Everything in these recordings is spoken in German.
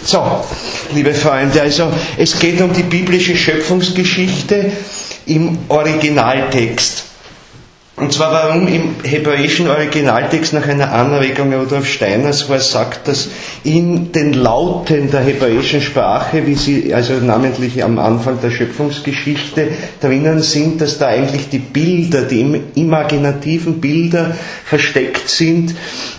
So, liebe Freunde, also es geht um die biblische Schöpfungsgeschichte im Originaltext. Und zwar warum im hebräischen Originaltext nach einer Anregung Rudolf Steiners, wo er sagt, dass in den Lauten der hebräischen Sprache, wie sie also namentlich am Anfang der Schöpfungsgeschichte drinnen sind, dass da eigentlich die Bilder, die imaginativen Bilder versteckt sind,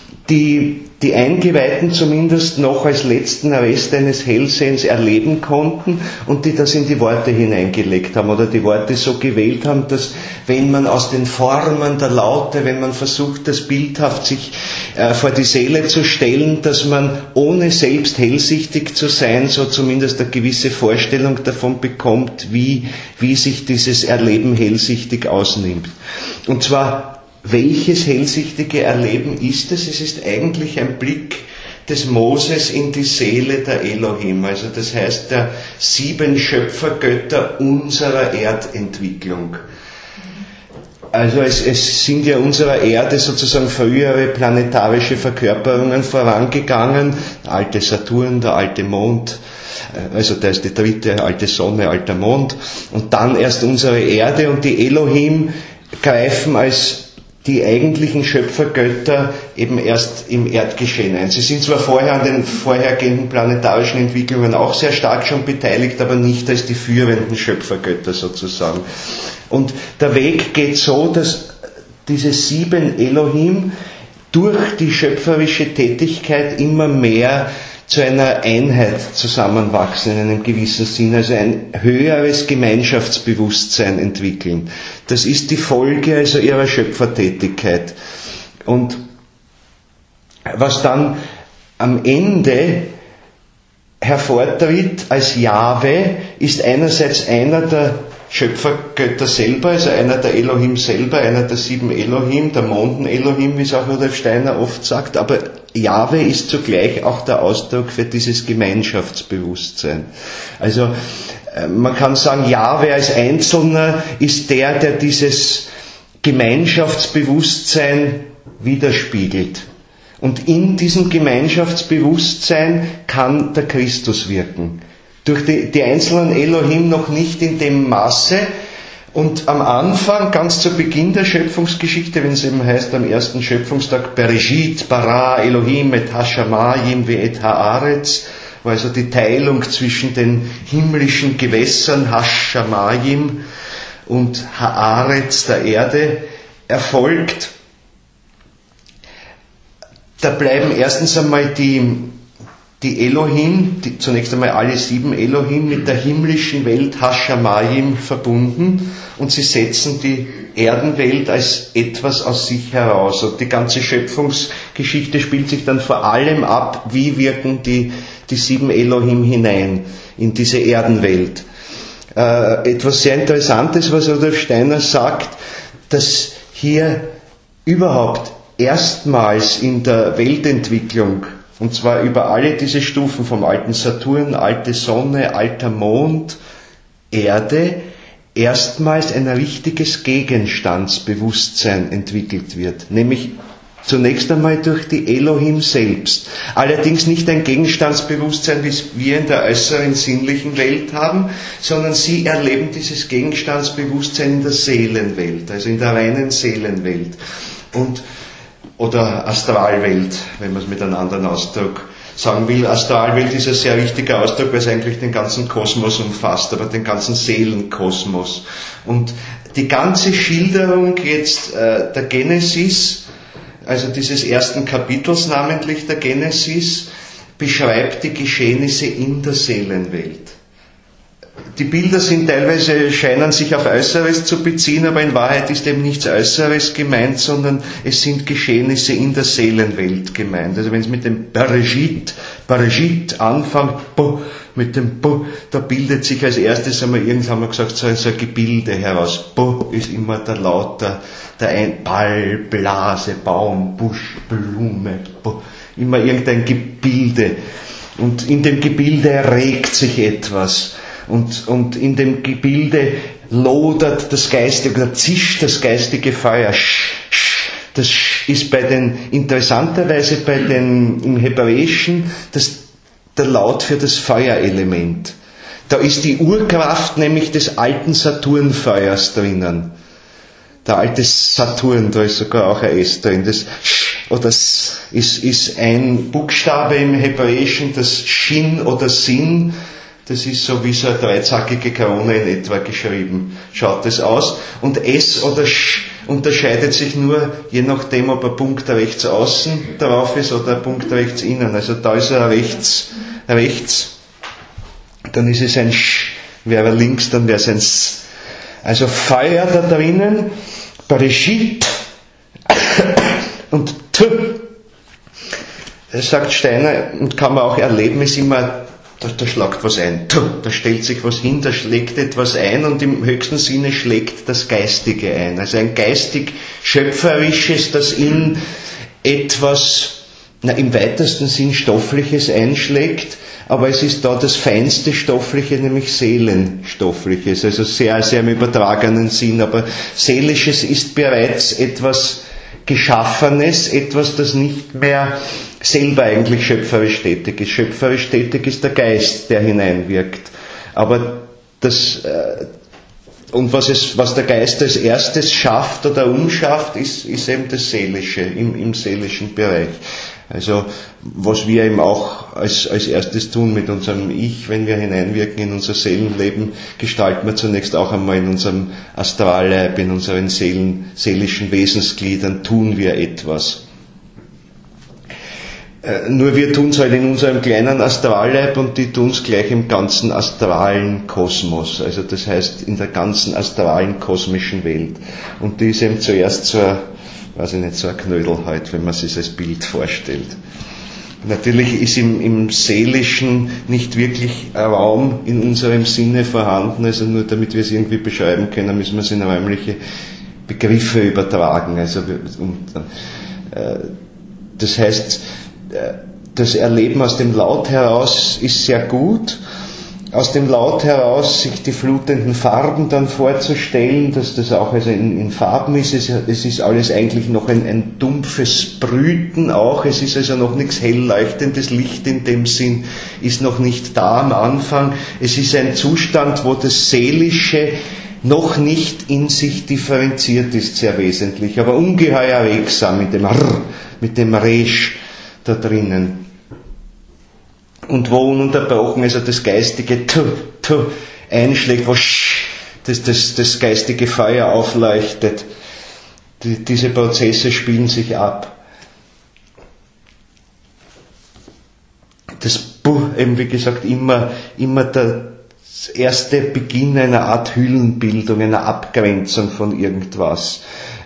die Eingeweihten zumindest noch als letzten Rest eines Hellsehens erleben konnten und die das in die Worte hineingelegt haben oder die Worte so gewählt haben, dass wenn man aus den Formen der Laute, wenn man versucht, das bildhaft sich vor die Seele zu stellen, dass man ohne selbst hellsichtig zu sein, so zumindest eine gewisse Vorstellung davon bekommt, wie sich dieses Erleben hellsichtig ausnimmt. Und zwar welches hellsichtige Erleben ist es? Es ist eigentlich ein Blick des Moses in die Seele der Elohim, also das heißt der 7 Schöpfergötter unserer Erdentwicklung. Also es sind ja unserer Erde sozusagen frühere planetarische Verkörperungen vorangegangen, der alte Saturn, der alte Mond, also da ist die dritte alte Sonne, alter Mond, und dann erst unsere Erde, und die Elohim greifen als die eigentlichen Schöpfergötter eben erst im Erdgeschehen ein. Sie sind zwar vorher an den vorhergehenden planetarischen Entwicklungen auch sehr stark schon beteiligt, aber nicht als die führenden Schöpfergötter sozusagen. Und der Weg geht so, dass diese 7 Elohim durch die schöpferische Tätigkeit immer mehr zu einer Einheit zusammenwachsen in einem gewissen Sinn, also ein höheres Gemeinschaftsbewusstsein entwickeln. Das ist die Folge also ihrer Schöpfertätigkeit. Und was dann am Ende hervortritt als Jahwe, ist einerseits einer der Schöpfergötter selber, also einer der Elohim selber, einer der 7 Elohim, der Monden-Elohim, wie es auch Rudolf Steiner oft sagt, aber Jahwe ist zugleich auch der Ausdruck für dieses Gemeinschaftsbewusstsein. Also man kann sagen, Jahwe als Einzelner ist der dieses Gemeinschaftsbewusstsein widerspiegelt. Und in diesem Gemeinschaftsbewusstsein kann der Christus wirken. Durch die einzelnen Elohim noch nicht in dem Maße. Und am Anfang, ganz zu Beginn der Schöpfungsgeschichte, wenn es eben heißt, am ersten Schöpfungstag, Bereshit, bara, Elohim, et hashamayim, ve et haaretz, wo also die Teilung zwischen den himmlischen Gewässern, hashamayim, und haaretz, der Erde, erfolgt. Da bleiben erstens einmal die Elohim, zunächst einmal alle 7 Elohim, mit der himmlischen Welt Hashamayim verbunden, und sie setzen die Erdenwelt als etwas aus sich heraus. Und die ganze Schöpfungsgeschichte spielt sich dann vor allem ab, wie wirken die 7 Elohim hinein in diese Erdenwelt. Etwas sehr Interessantes, was Rudolf Steiner sagt, dass hier überhaupt erstmals in der Weltentwicklung, und zwar über alle diese Stufen vom alten Saturn, alte Sonne, alter Mond, Erde, erstmals ein richtiges Gegenstandsbewusstsein entwickelt wird. Nämlich zunächst einmal durch die Elohim selbst. Allerdings nicht ein Gegenstandsbewusstsein, wie es wir in der äußeren sinnlichen Welt haben, sondern sie erleben dieses Gegenstandsbewusstsein in der Seelenwelt, also in der reinen Seelenwelt. Oder Astralwelt, wenn man es mit einem anderen Ausdruck sagen will. Astralwelt ist ein sehr wichtiger Ausdruck, weil es eigentlich den ganzen Kosmos umfasst, aber den ganzen Seelenkosmos. Und die ganze Schilderung jetzt der Genesis, also dieses ersten Kapitels namentlich der Genesis, beschreibt die Geschehnisse in der Seelenwelt. Die Bilder scheinen sich auf Äußeres zu beziehen, aber in Wahrheit ist eben nichts Äußeres gemeint, sondern es sind Geschehnisse in der Seelenwelt gemeint. Also wenn es mit dem Bereshit anfängt, mit dem da bildet sich als erstes einmal, irgendwann haben wir gesagt, so ein Gebilde heraus. Ist immer der Laut, der Ball, Blase, Baum, Busch, Blume, immer irgendein Gebilde. Und in dem Gebilde regt sich etwas. Und in dem Gebilde lodert das Geistige, oder zischt das geistige Feuer. Das ist interessanterweise im Hebräischen der Laut für das Feuerelement. Da ist die Urkraft nämlich des alten Saturnfeuers drinnen. Der alte Saturn, da ist sogar auch ein S drin. Das Sch oder S ist ein Buchstabe im Hebräischen, das Shin oder Sin. Das ist so wie so eine dreizackige Krone in etwa geschrieben. Schaut das aus. Und S oder Sch unterscheidet sich nur, je nachdem, ob ein Punkt rechts außen drauf ist oder ein Punkt rechts innen. Also da ist er rechts, dann ist es ein Sch. Wäre er links, dann wäre es ein S. Also Feuer da drinnen, Bereshit und T. Sagt Steiner, und kann man auch erleben, ist immer, da schlagt was ein, da stellt sich was hin, da schlägt etwas ein und im höchsten Sinne schlägt das Geistige ein. Also ein geistig-schöpferisches, das in etwas, im weitesten Sinn Stoffliches einschlägt, aber es ist da das feinste Stoffliche, nämlich Seelenstoffliches, also sehr, sehr im übertragenen Sinn, aber Seelisches ist bereits etwas Geschaffenes, etwas, das nicht mehr selber eigentlich schöpferisch tätig ist. Schöpferisch tätig ist der Geist, der hineinwirkt. Aber das, und was der Geist als erstes schafft oder umschafft, ist eben das Seelische, im seelischen Bereich. Also, was wir eben auch als erstes tun mit unserem Ich, wenn wir hineinwirken in unser Seelenleben, gestalten wir zunächst auch einmal in unserem Astralleib, in unseren seelischen Wesensgliedern, tun wir etwas. Nur wir tun es halt in unserem kleinen Astralleib und die tun es gleich im ganzen astralen Kosmos, also das heißt in der ganzen astralen kosmischen Welt. Und die ist eben zuerst so ein Knödel halt, wenn man sich das als Bild vorstellt. Natürlich ist im Seelischen nicht wirklich Raum in unserem Sinne vorhanden, also nur damit wir es irgendwie beschreiben können, müssen wir es in räumliche Begriffe übertragen. Also, das heißt, das Erleben aus dem Laut heraus ist sehr gut. Aus dem Laut heraus sich die flutenden Farben dann vorzustellen, dass das auch also in Farben ist. Es ist alles eigentlich noch ein dumpfes Brüten auch. Es ist also noch nichts hell leuchtendes. Licht in dem Sinn ist noch nicht da am Anfang. Es ist ein Zustand, wo das Seelische noch nicht in sich differenziert ist, sehr wesentlich, aber ungeheuer regsam mit dem Resch da drinnen. Und wo ununterbrochen also das geistige einschlägt, wo das geistige Feuer aufleuchtet. Diese Prozesse spielen sich ab. Das eben wie gesagt immer das erste Beginn einer Art Hüllenbildung, einer Abgrenzung von irgendwas.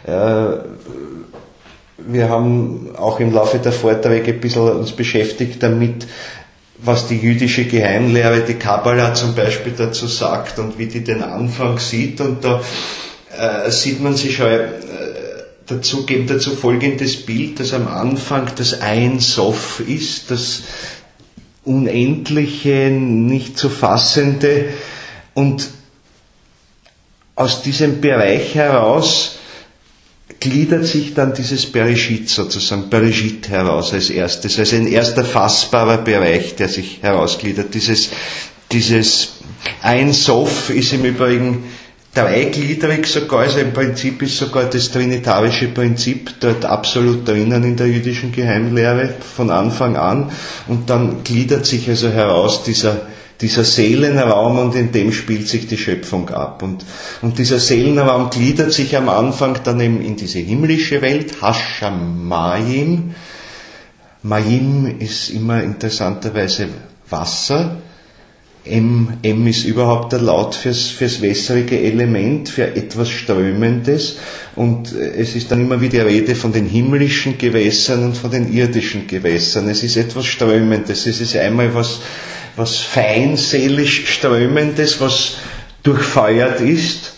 Wir haben auch im Laufe der Vorträge ein bisschen uns beschäftigt damit, was die jüdische Geheimlehre, die Kabbala zum Beispiel dazu sagt und wie die den Anfang sieht. Und da sieht man sich schon geben dazu folgendes Bild, dass am Anfang das Ein Sof ist, das Unendliche, nicht zu Fassende. Und aus diesem Bereich heraus gliedert sich dann dieses Bereshit sozusagen, Bereshit heraus als erstes, also ein erster fassbarer Bereich, der sich herausgliedert. Dieses Ein Sof ist im Übrigen dreigliedrig sogar, also im Prinzip ist sogar das trinitarische Prinzip dort absolut drinnen in der jüdischen Geheimlehre von Anfang an, und dann gliedert sich also heraus dieser Seelenraum, und in dem spielt sich die Schöpfung ab. Und dieser Seelenraum gliedert sich am Anfang dann eben in diese himmlische Welt, Hashamayim. Mayim ist immer interessanterweise Wasser. M ist überhaupt der Laut fürs wässrige Element, für etwas Strömendes. Und es ist dann immer wieder Rede von den himmlischen Gewässern und von den irdischen Gewässern. Es ist etwas Strömendes. Es ist einmal was feinseelisch Strömendes, was durchfeuert ist,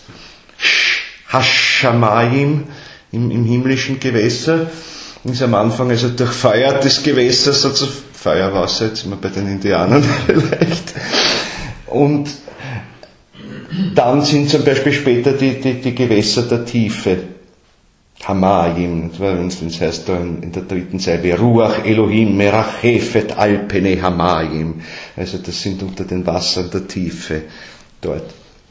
Hashamayim im himmlischen Gewässer, ist am Anfang also durchfeuertes Gewässer, sozusagen Feuerwasser, jetzt sind wir bei den Indianern vielleicht, und dann sind zum Beispiel später die Gewässer der Tiefe, Hamayim, das heißt da in der dritten Zeile, Ruach Elohim Merachefet Alpene Hamayim. Also das sind unter den Wassern der Tiefe dort.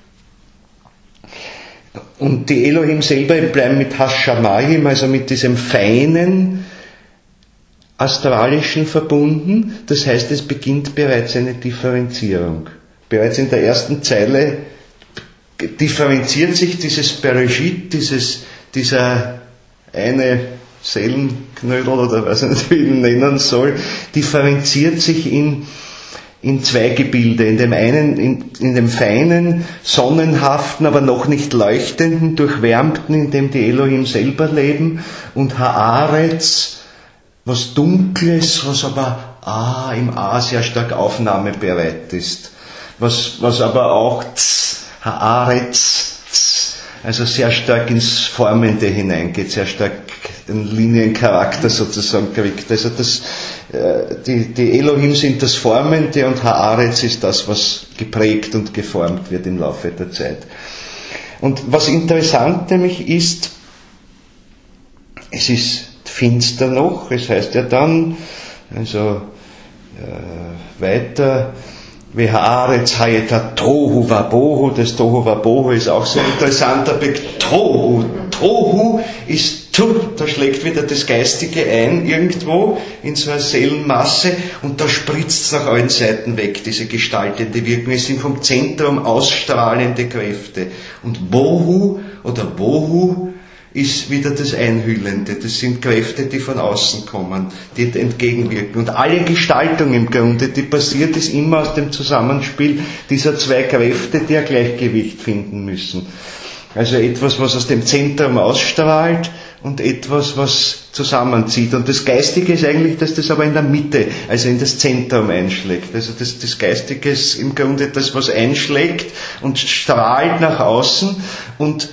Und die Elohim selber bleiben mit Hashamayim, also mit diesem feinen Astralischen verbunden. Das heißt, es beginnt bereits eine Differenzierung. Bereits in der ersten Zeile differenziert sich dieses Bereshit, dieser eine Seelenknödel oder weiß ich nicht, wie ich ihn nennen soll, differenziert sich in zwei Gebilde. In dem einen, in dem feinen, sonnenhaften, aber noch nicht leuchtenden, durchwärmten, in dem die Elohim selber leben, und Haaretz, was Dunkles, was aber im A sehr stark aufnahmebereit ist. Was aber auch Haaretz, also sehr stark ins Formende hineingeht, sehr stark den Liniencharakter sozusagen kriegt. Also die Elohim sind das Formende und Haaretz ist das, was geprägt und geformt wird im Laufe der Zeit. Und was interessant nämlich ist, es ist finster noch, es heißt ja dann, also weiter, Haaretz hayeta Tohu Wabohu, das Tohu Wabohu ist auch so ein interessanter Begriff. Tohu ist da schlägt wieder das Geistige ein irgendwo in so eine Seelenmasse und da spritzt es nach allen Seiten weg, diese gestaltende Wirkung. Es sind vom Zentrum ausstrahlende Kräfte. Und Bohu oder Bohu ist wieder das Einhüllende. Das sind Kräfte, die von außen kommen, die entgegenwirken. Und alle Gestaltung im Grunde, die passiert, ist immer aus dem Zusammenspiel dieser zwei Kräfte, die ein Gleichgewicht finden müssen. Also etwas, was aus dem Zentrum ausstrahlt und etwas, was zusammenzieht. Und das Geistige ist eigentlich, dass das aber in der Mitte, also in das Zentrum einschlägt. Also das Geistige ist im Grunde das, was einschlägt und strahlt nach außen und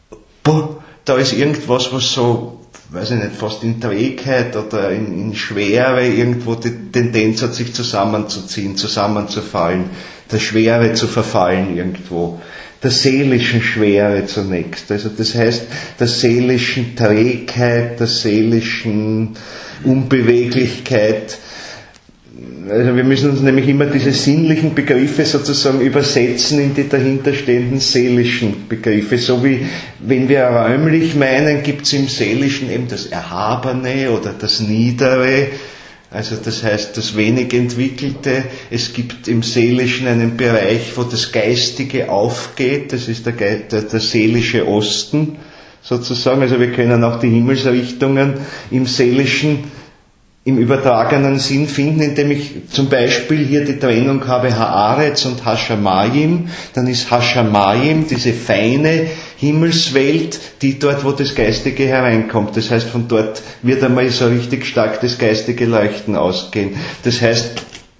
da ist irgendwas, was so, weiß ich nicht, fast in Trägheit oder in Schwere irgendwo die Tendenz hat, sich zusammenzuziehen, zusammenzufallen, der Schwere zu verfallen irgendwo. Der seelischen Schwere zunächst. Also das heißt, der seelischen Trägheit, der seelischen Unbeweglichkeit. Also wir müssen uns nämlich immer diese sinnlichen Begriffe sozusagen übersetzen in die dahinterstehenden seelischen Begriffe. So wie, wenn wir räumlich meinen, gibt es im Seelischen eben das Erhabene oder das Niedere. Also das heißt, das wenig Entwickelte. Es gibt im Seelischen einen Bereich, wo das Geistige aufgeht. Das ist der seelische Osten sozusagen. Also wir können auch die Himmelsrichtungen im Seelischen, im übertragenen Sinn finden, indem ich zum Beispiel hier die Trennung habe Haaretz und Hashamayim. Dann ist Hashamayim diese feine Himmelswelt, die dort, wo das Geistige hereinkommt. Das heißt, von dort wird einmal so richtig stark das geistige Leuchten ausgehen. Das heißt,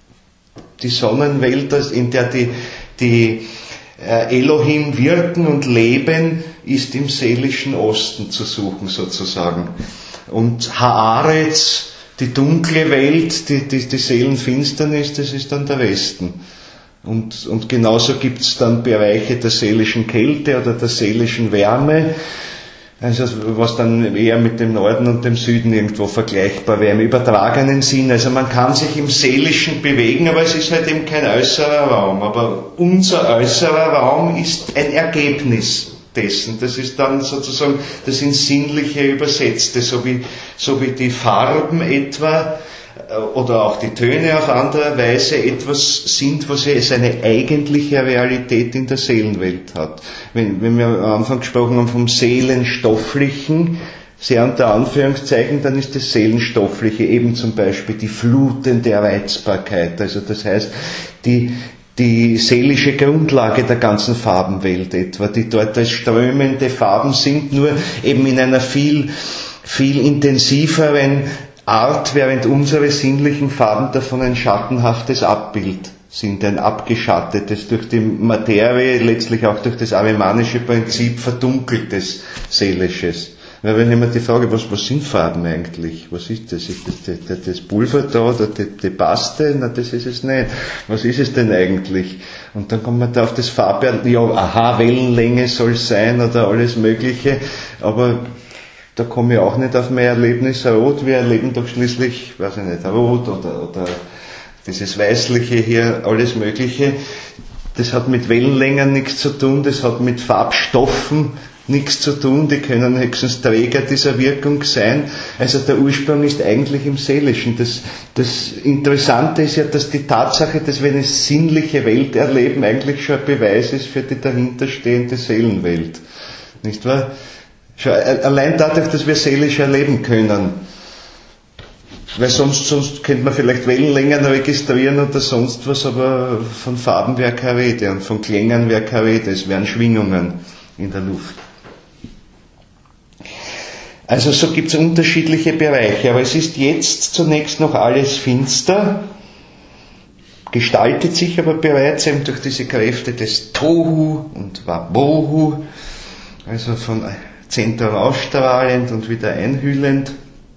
die Sonnenwelt, in der die Elohim wirken und leben, ist im seelischen Osten zu suchen sozusagen. Und Haaretz, die dunkle Welt, die Seelenfinsternis, das ist dann der Westen. Und genauso gibt es dann Bereiche der seelischen Kälte oder der seelischen Wärme, also was dann eher mit dem Norden und dem Süden irgendwo vergleichbar wäre, im übertragenen Sinn. Also man kann sich im Seelischen bewegen, aber es ist halt eben kein äußerer Raum. Aber unser äußerer Raum ist ein Ergebnis dessen. Das ist dann sozusagen das ins Sinnliche Übersetzte, so wie die Farben etwa oder auch die Töne auf andere Weise etwas sind, was ja seine eigentliche Realität in der Seelenwelt hat. Wenn wir am Anfang gesprochen haben vom Seelenstofflichen, sehr unter Anführungszeichen, dann ist das Seelenstoffliche eben zum Beispiel die flutende Reizbarkeit. Also das heißt, die seelische Grundlage der ganzen Farbenwelt etwa, die dort als strömende Farben sind, nur eben in einer viel, viel intensiveren Art, während unsere sinnlichen Farben davon ein schattenhaftes Abbild sind, ein abgeschattetes, durch die Materie, letztlich auch durch das arimanische Prinzip verdunkeltes Seelisches. Weil wenn immer die Frage, was sind Farben eigentlich? Was ist das? Ist das Pulver da oder die Paste? Na, das ist es nicht. Was ist es denn eigentlich? Und dann kommt man da auf das Farbbild, ja, Wellenlänge soll es sein oder alles Mögliche, aber da komme ich auch nicht auf mein Erlebnis Rot. Wir erleben doch schließlich, weiß ich nicht, Rot oder dieses Weißliche hier, alles Mögliche. Das hat mit Wellenlängen nichts zu tun, das hat mit Farbstoffen nichts zu tun, die können höchstens Träger dieser Wirkung sein. Also der Ursprung ist eigentlich im Seelischen. Das Interessante ist ja, dass die Tatsache, dass wir eine sinnliche Welt erleben, eigentlich schon ein Beweis ist für die dahinterstehende Seelenwelt. Nicht wahr? Schon allein dadurch, dass wir seelisch erleben können. Weil sonst könnte man vielleicht Wellenlängen registrieren oder sonst was, aber von Farben wäre keine Rede und von Klängen wäre keine Rede, es wären Schwingungen in der Luft. Also so gibt es unterschiedliche Bereiche, aber es ist jetzt zunächst noch alles finster, gestaltet sich aber bereits eben durch diese Kräfte des Tohu und Wabohu, also von Zentrum ausstrahlend und wieder einhüllend.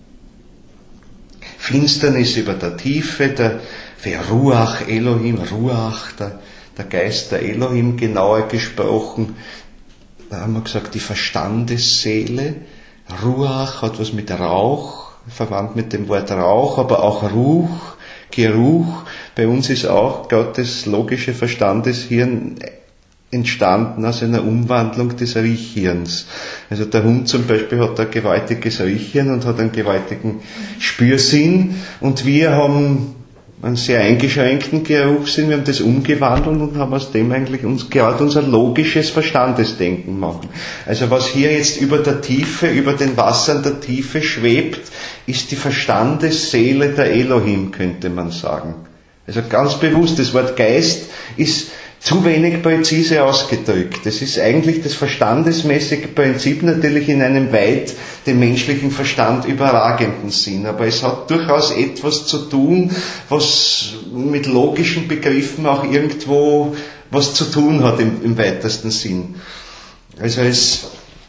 Finsternis über der Tiefe, der Ruach Elohim, Ruach, der Geist der Elohim, genauer gesprochen, da haben wir gesagt, die Verstandesseele. Ruach hat was mit Rauch, verwandt mit dem Wort Rauch, aber auch Ruch, Geruch. Bei uns ist auch gerade das logische Verstandeshirn entstanden aus einer Umwandlung des Riechhirns. Also der Hund zum Beispiel hat ein gewaltiges Riechhirn und hat einen gewaltigen Spürsinn und wir haben einen sehr eingeschränkten Geruchssinn, wir haben das umgewandelt und haben aus dem eigentlich gerade unser logisches Verstandesdenken machen. Also was hier jetzt über der Tiefe, über den Wassern der Tiefe schwebt, ist die Verstandesseele der Elohim, könnte man sagen. Also ganz bewusst, das Wort Geist ist zu wenig präzise ausgedrückt. Das ist eigentlich das verstandesmäßige Prinzip natürlich in einem weit dem menschlichen Verstand überragenden Sinn. Aber es hat durchaus etwas zu tun, was mit logischen Begriffen auch irgendwo was zu tun hat im weitesten Sinn. Also es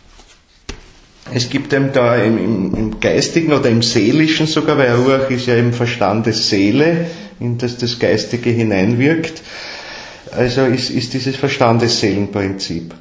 gibt eben da im Geistigen oder im Seelischen sogar, weil Ruach ist ja im Verstandesseele, in das das Geistige hineinwirkt. Also ist dieses Verstandesseelenprinzip.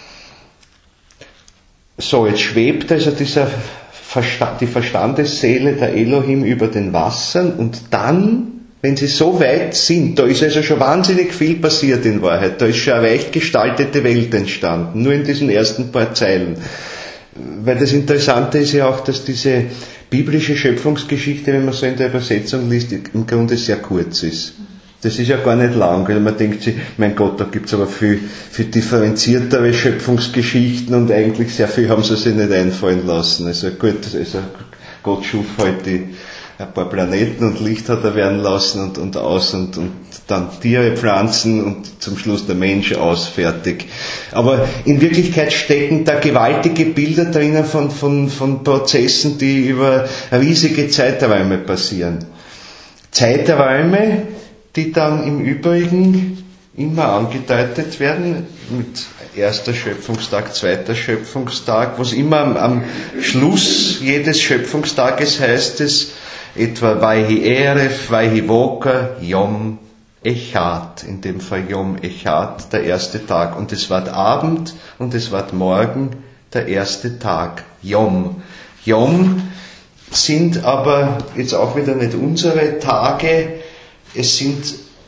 So, jetzt schwebt also die Verstandesseele der Elohim über den Wassern und dann, wenn sie so weit sind, da ist also schon wahnsinnig viel passiert in Wahrheit, da ist schon eine reich gestaltete Welt entstanden, nur in diesen ersten paar Zeilen. Weil das Interessante ist ja auch, dass diese biblische Schöpfungsgeschichte, wenn man so in der Übersetzung liest, im Grunde sehr kurz ist. Das ist ja gar nicht lang, weil man denkt sich, mein Gott, da gibt's aber viel differenziertere Schöpfungsgeschichten und eigentlich sehr viel haben sie sich nicht einfallen lassen. Also gut, also Gott schuf halt ein paar Planeten und Licht hat er werden lassen und aus und dann Tiere, Pflanzen und zum Schluss der Mensch aus, fertig. Aber in Wirklichkeit stecken da gewaltige Bilder drinnen von Prozessen, die über riesige Zeiträume passieren. Zeiträume, die dann im Übrigen immer angedeutet werden mit erster Schöpfungstag, zweiter Schöpfungstag, was immer am Schluss jedes Schöpfungstages heißt es, etwa Vayhi Erev, Vayhi Voker, Yom Echad, in dem Fall Yom Echad, der erste Tag. Und es ward Abend und es ward Morgen, der erste Tag. Yom. Yom sind aber jetzt auch wieder nicht unsere Tage, es sind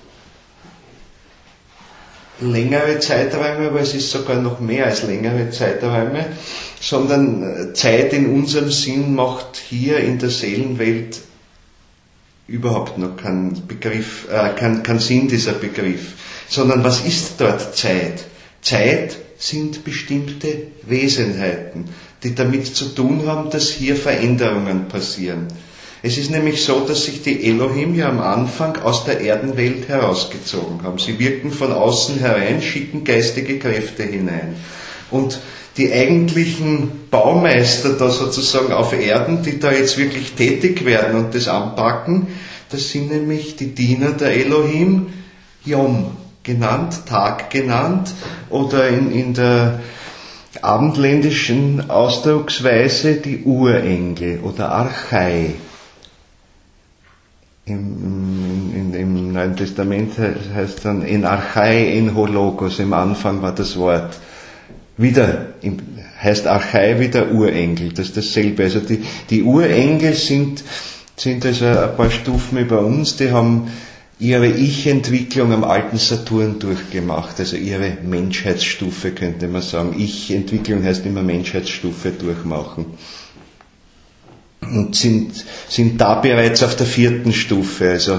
längere Zeiträume, aber es ist sogar noch mehr als längere Zeiträume, sondern Zeit in unserem Sinn macht hier in der Seelenwelt überhaupt noch keinen Begriff, keinen Sinn dieser Begriff, sondern was ist dort Zeit? Zeit sind bestimmte Wesenheiten, die damit zu tun haben, dass hier Veränderungen passieren. Es ist nämlich so, dass sich die Elohim ja am Anfang aus der Erdenwelt herausgezogen haben. Sie wirken von außen herein, schicken geistige Kräfte hinein. Und die eigentlichen Baumeister da sozusagen auf Erden, die da jetzt wirklich tätig werden und das anpacken, das sind nämlich die Diener der Elohim, Yom genannt, Tag genannt, oder in der abendländischen Ausdrucksweise die Urengel oder Archai. Im Neuen Testament heißt dann en Archai en Hologos, im Anfang war das Wort. Wieder heißt Archai wie der Urengel, das ist dasselbe. Also die Urengel sind also ein paar Stufen über uns, die haben ihre Ich-Entwicklung am alten Saturn durchgemacht, also ihre Menschheitsstufe könnte man sagen. Ich-Entwicklung heißt immer Menschheitsstufe durchmachen. Und sind da bereits auf der 4. Stufe, also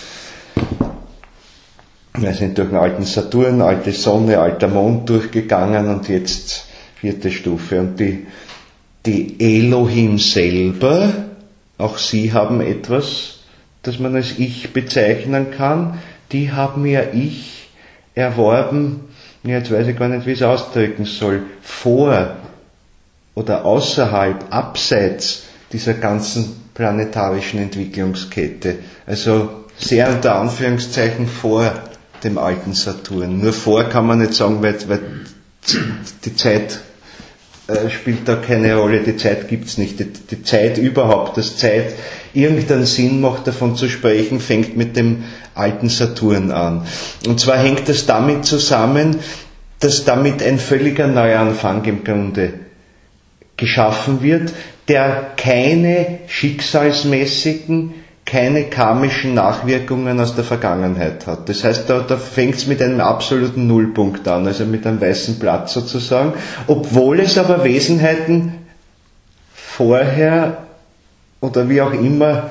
wir sind durch den alten Saturn, alte Sonne, alter Mond durchgegangen und jetzt 4. Stufe. Und die Elohim selber, auch sie haben etwas, das man als Ich bezeichnen kann, die haben ja Ich erworben, jetzt weiß ich gar nicht, wie ich es ausdrücken soll, vor oder außerhalb, abseits dieser ganzen planetarischen Entwicklungskette. Also sehr unter Anführungszeichen vor dem alten Saturn. Nur vor kann man nicht sagen, weil die Zeit spielt da keine Rolle, die Zeit gibt's nicht. Die Zeit überhaupt, dass Zeit irgendeinen Sinn macht, davon zu sprechen, fängt mit dem alten Saturn an. Und zwar hängt das damit zusammen, dass damit ein völliger Neuanfang im Grunde geschaffen wird, der keine schicksalsmäßigen, keine karmischen Nachwirkungen aus der Vergangenheit hat. Das heißt, da fängt es mit einem absoluten Nullpunkt an, also mit einem weißen Blatt sozusagen, obwohl es aber Wesenheiten vorher oder wie auch immer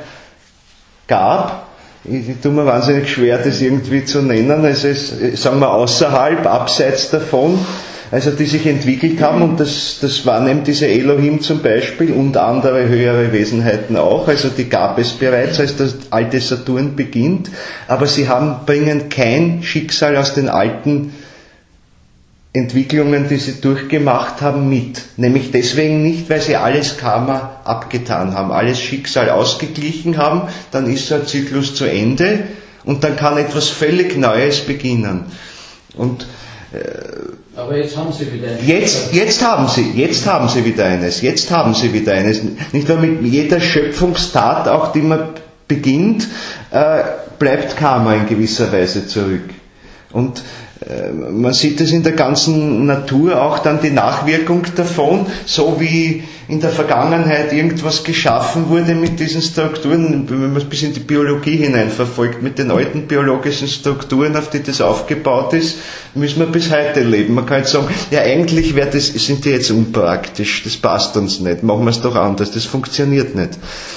gab. Ich tue mir wahnsinnig schwer, das irgendwie zu nennen, also sagen wir außerhalb, abseits davon, also die sich entwickelt haben, und das waren eben diese Elohim zum Beispiel und andere höhere Wesenheiten auch, also die gab es bereits, als das alte Saturn beginnt, aber sie bringen kein Schicksal aus den alten Entwicklungen, die sie durchgemacht haben, mit. Nämlich deswegen nicht, weil sie alles Karma abgetan haben, alles Schicksal ausgeglichen haben, dann ist so ein Zyklus zu Ende und dann kann etwas völlig Neues beginnen. Und aber jetzt haben sie wieder eines. Jetzt haben sie wieder eines. Nicht nur mit jeder Schöpfungstat, auch die man beginnt, bleibt Karma in gewisser Weise zurück. Und man sieht es in der ganzen Natur auch dann die Nachwirkung davon, so wie in der Vergangenheit irgendwas geschaffen wurde mit diesen Strukturen, wenn man es bis in die Biologie hinein verfolgt, mit den alten biologischen Strukturen, auf die das aufgebaut ist, müssen wir bis heute leben. Man kann jetzt sagen, ja eigentlich sind die jetzt unpraktisch, das passt uns nicht, machen wir es doch anders, das funktioniert nicht.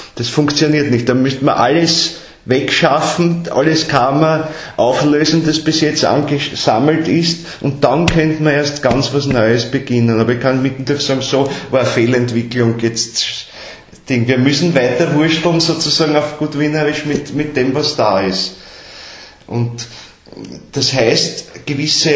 Da müssten wir alles wegschaffen, alles Karma auflösen, das bis jetzt angesammelt ist, und dann könnte man erst ganz was Neues beginnen. Aber ich kann mittendurch sagen, so war eine Fehlentwicklung jetzt. Wir müssen weiter wursteln, sozusagen auf gut Wienerisch, mit dem, was da ist. Und das heißt, gewisse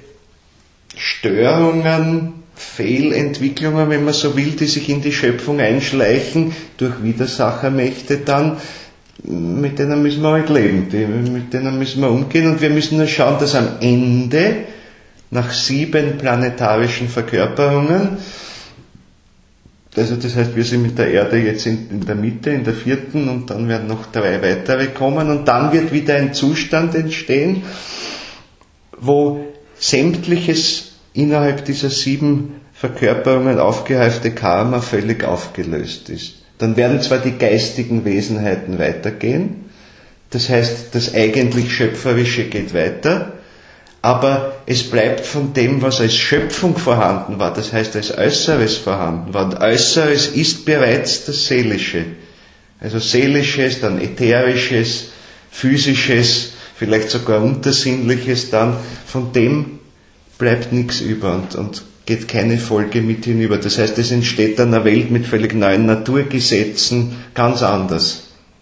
Störungen, Fehlentwicklungen, wenn man so will, die sich in die Schöpfung einschleichen, durch Widersachermächte dann, mit denen müssen wir halt leben, mit denen müssen wir umgehen, und wir müssen nur schauen, dass am Ende, nach 7 planetarischen Verkörperungen, also das heißt, wir sind mit der Erde jetzt in der Mitte, in der 4., und dann werden noch 3 weitere kommen, und dann wird wieder ein Zustand entstehen, wo sämtliches innerhalb dieser 7 Verkörperungen aufgehäufte Karma völlig aufgelöst ist. Dann werden zwar die geistigen Wesenheiten weitergehen, das heißt, das eigentlich Schöpferische geht weiter, aber es bleibt von dem, was als Schöpfung vorhanden war, das heißt als Äußeres vorhanden war. Und Äußeres ist bereits das Seelische. Also Seelisches, dann Ätherisches, Physisches, vielleicht sogar Untersinnliches dann, von dem bleibt nichts über und geht keine Folge mit hinüber. Das heißt, es entsteht dann eine Welt mit völlig neuen Naturgesetzen, ganz anders.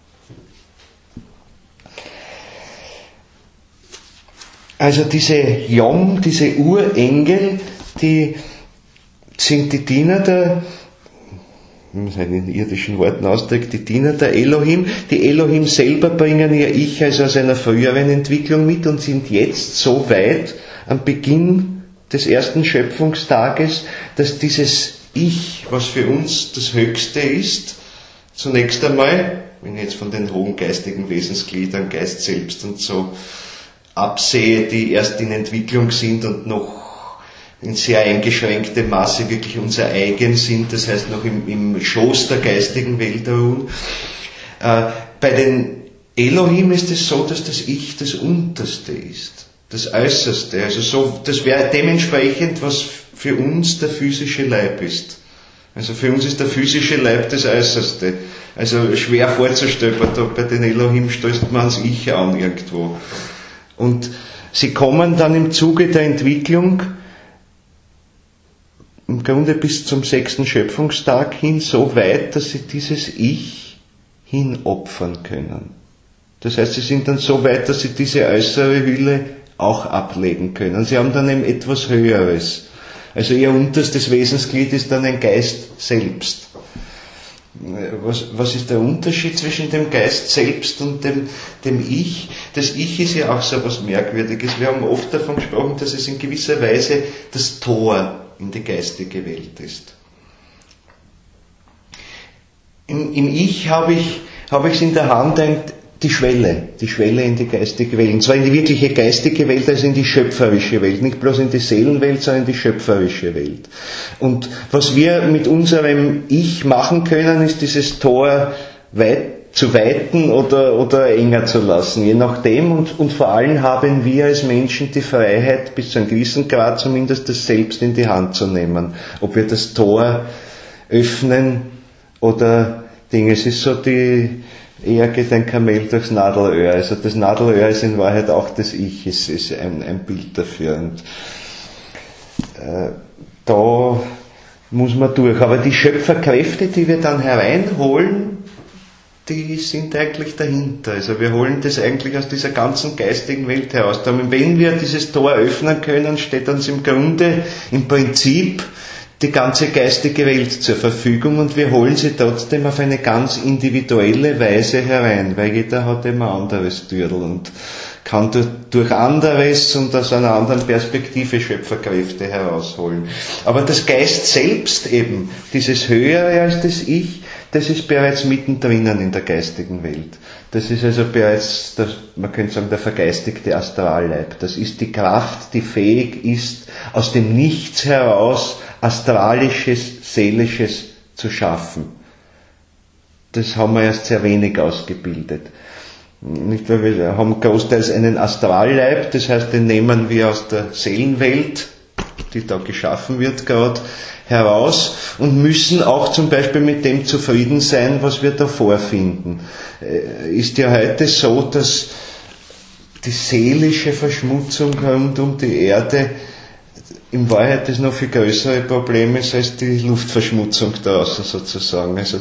Also diese Yom, diese Urengel, die sind die Diener der, wenn man es in irdischen Worten ausdrückt, die Diener der Elohim. Die Elohim selber bringen ihr Ich also aus einer früheren Entwicklung mit und sind jetzt so weit am Beginn des ersten Schöpfungstages, dass dieses Ich, was für uns das Höchste ist, zunächst einmal, wenn ich jetzt von den hohen geistigen Wesensgliedern, Geist selbst und so absehe, die erst in Entwicklung sind und noch in sehr eingeschränktem Maße wirklich unser eigen sind, das heißt noch im Schoß der geistigen Welt ruhen. Bei den Elohim ist es so, dass das Ich das Unterste ist, das Äußerste. Also so, das wäre dementsprechend, was für uns der physische Leib ist. Also für uns ist der physische Leib das Äußerste. Also schwer vorzustellen, da bei den Elohim stößt man das Ich an irgendwo. Und sie kommen dann im Zuge der Entwicklung im Grunde bis zum 6. Schöpfungstag hin so weit, dass sie dieses Ich hinopfern können. Das heißt, sie sind dann so weit, dass sie diese äußere Hülle auch ablegen können. Sie haben dann eben etwas Höheres. Also ihr unterstes Wesensglied ist dann ein Geist selbst. Was ist der Unterschied zwischen dem Geist selbst und dem Ich? Das Ich ist ja auch so etwas Merkwürdiges. Wir haben oft davon gesprochen, dass es in gewisser Weise das Tor in die geistige Welt ist. Im Ich habe ich es in der Hand, die Schwelle in die geistige Welt. Und zwar in die wirkliche geistige Welt, also in die schöpferische Welt. Nicht bloß in die Seelenwelt, sondern in die schöpferische Welt. Und was wir mit unserem Ich machen können, ist dieses Tor zu weiten oder enger zu lassen, je nachdem. Und vor allem haben wir als Menschen die Freiheit, bis zu einem gewissen Grad zumindest das Selbst in die Hand zu nehmen. Ob wir das Tor öffnen oder Dinge. Es ist so eher geht ein Kamel durchs Nadelöhr. Also das Nadelöhr ist in Wahrheit auch das Ich, ist ein Bild dafür. Und da muss man durch. Aber die Schöpferkräfte, die wir dann hereinholen, die sind eigentlich dahinter. Also wir holen das eigentlich aus dieser ganzen geistigen Welt heraus. Darum, wenn wir dieses Tor öffnen können, steht uns im Prinzip die ganze geistige Welt zur Verfügung und wir holen sie trotzdem auf eine ganz individuelle Weise herein, weil jeder hat immer ein anderes Türl und kann durch anderes und aus einer anderen Perspektive Schöpferkräfte herausholen. Aber das Geist selbst eben, dieses Höhere als das Ich, das ist bereits mittendrin in der geistigen Welt. Das ist also bereits, man könnte sagen, der vergeistigte Astralleib. Das ist die Kraft, die fähig ist, aus dem Nichts heraus Astralisches, Seelisches zu schaffen. Das haben wir erst sehr wenig ausgebildet. Nicht, weil wir haben großteils einen Astralleib, das heißt, den nehmen wir aus der Seelenwelt, die da geschaffen wird gerade, heraus und müssen auch zum Beispiel mit dem zufrieden sein, was wir da vorfinden. Ist ja heute so, dass die seelische Verschmutzung rund um die Erde in Wahrheit das noch viel größere Problem ist als die Luftverschmutzung draußen sozusagen. Also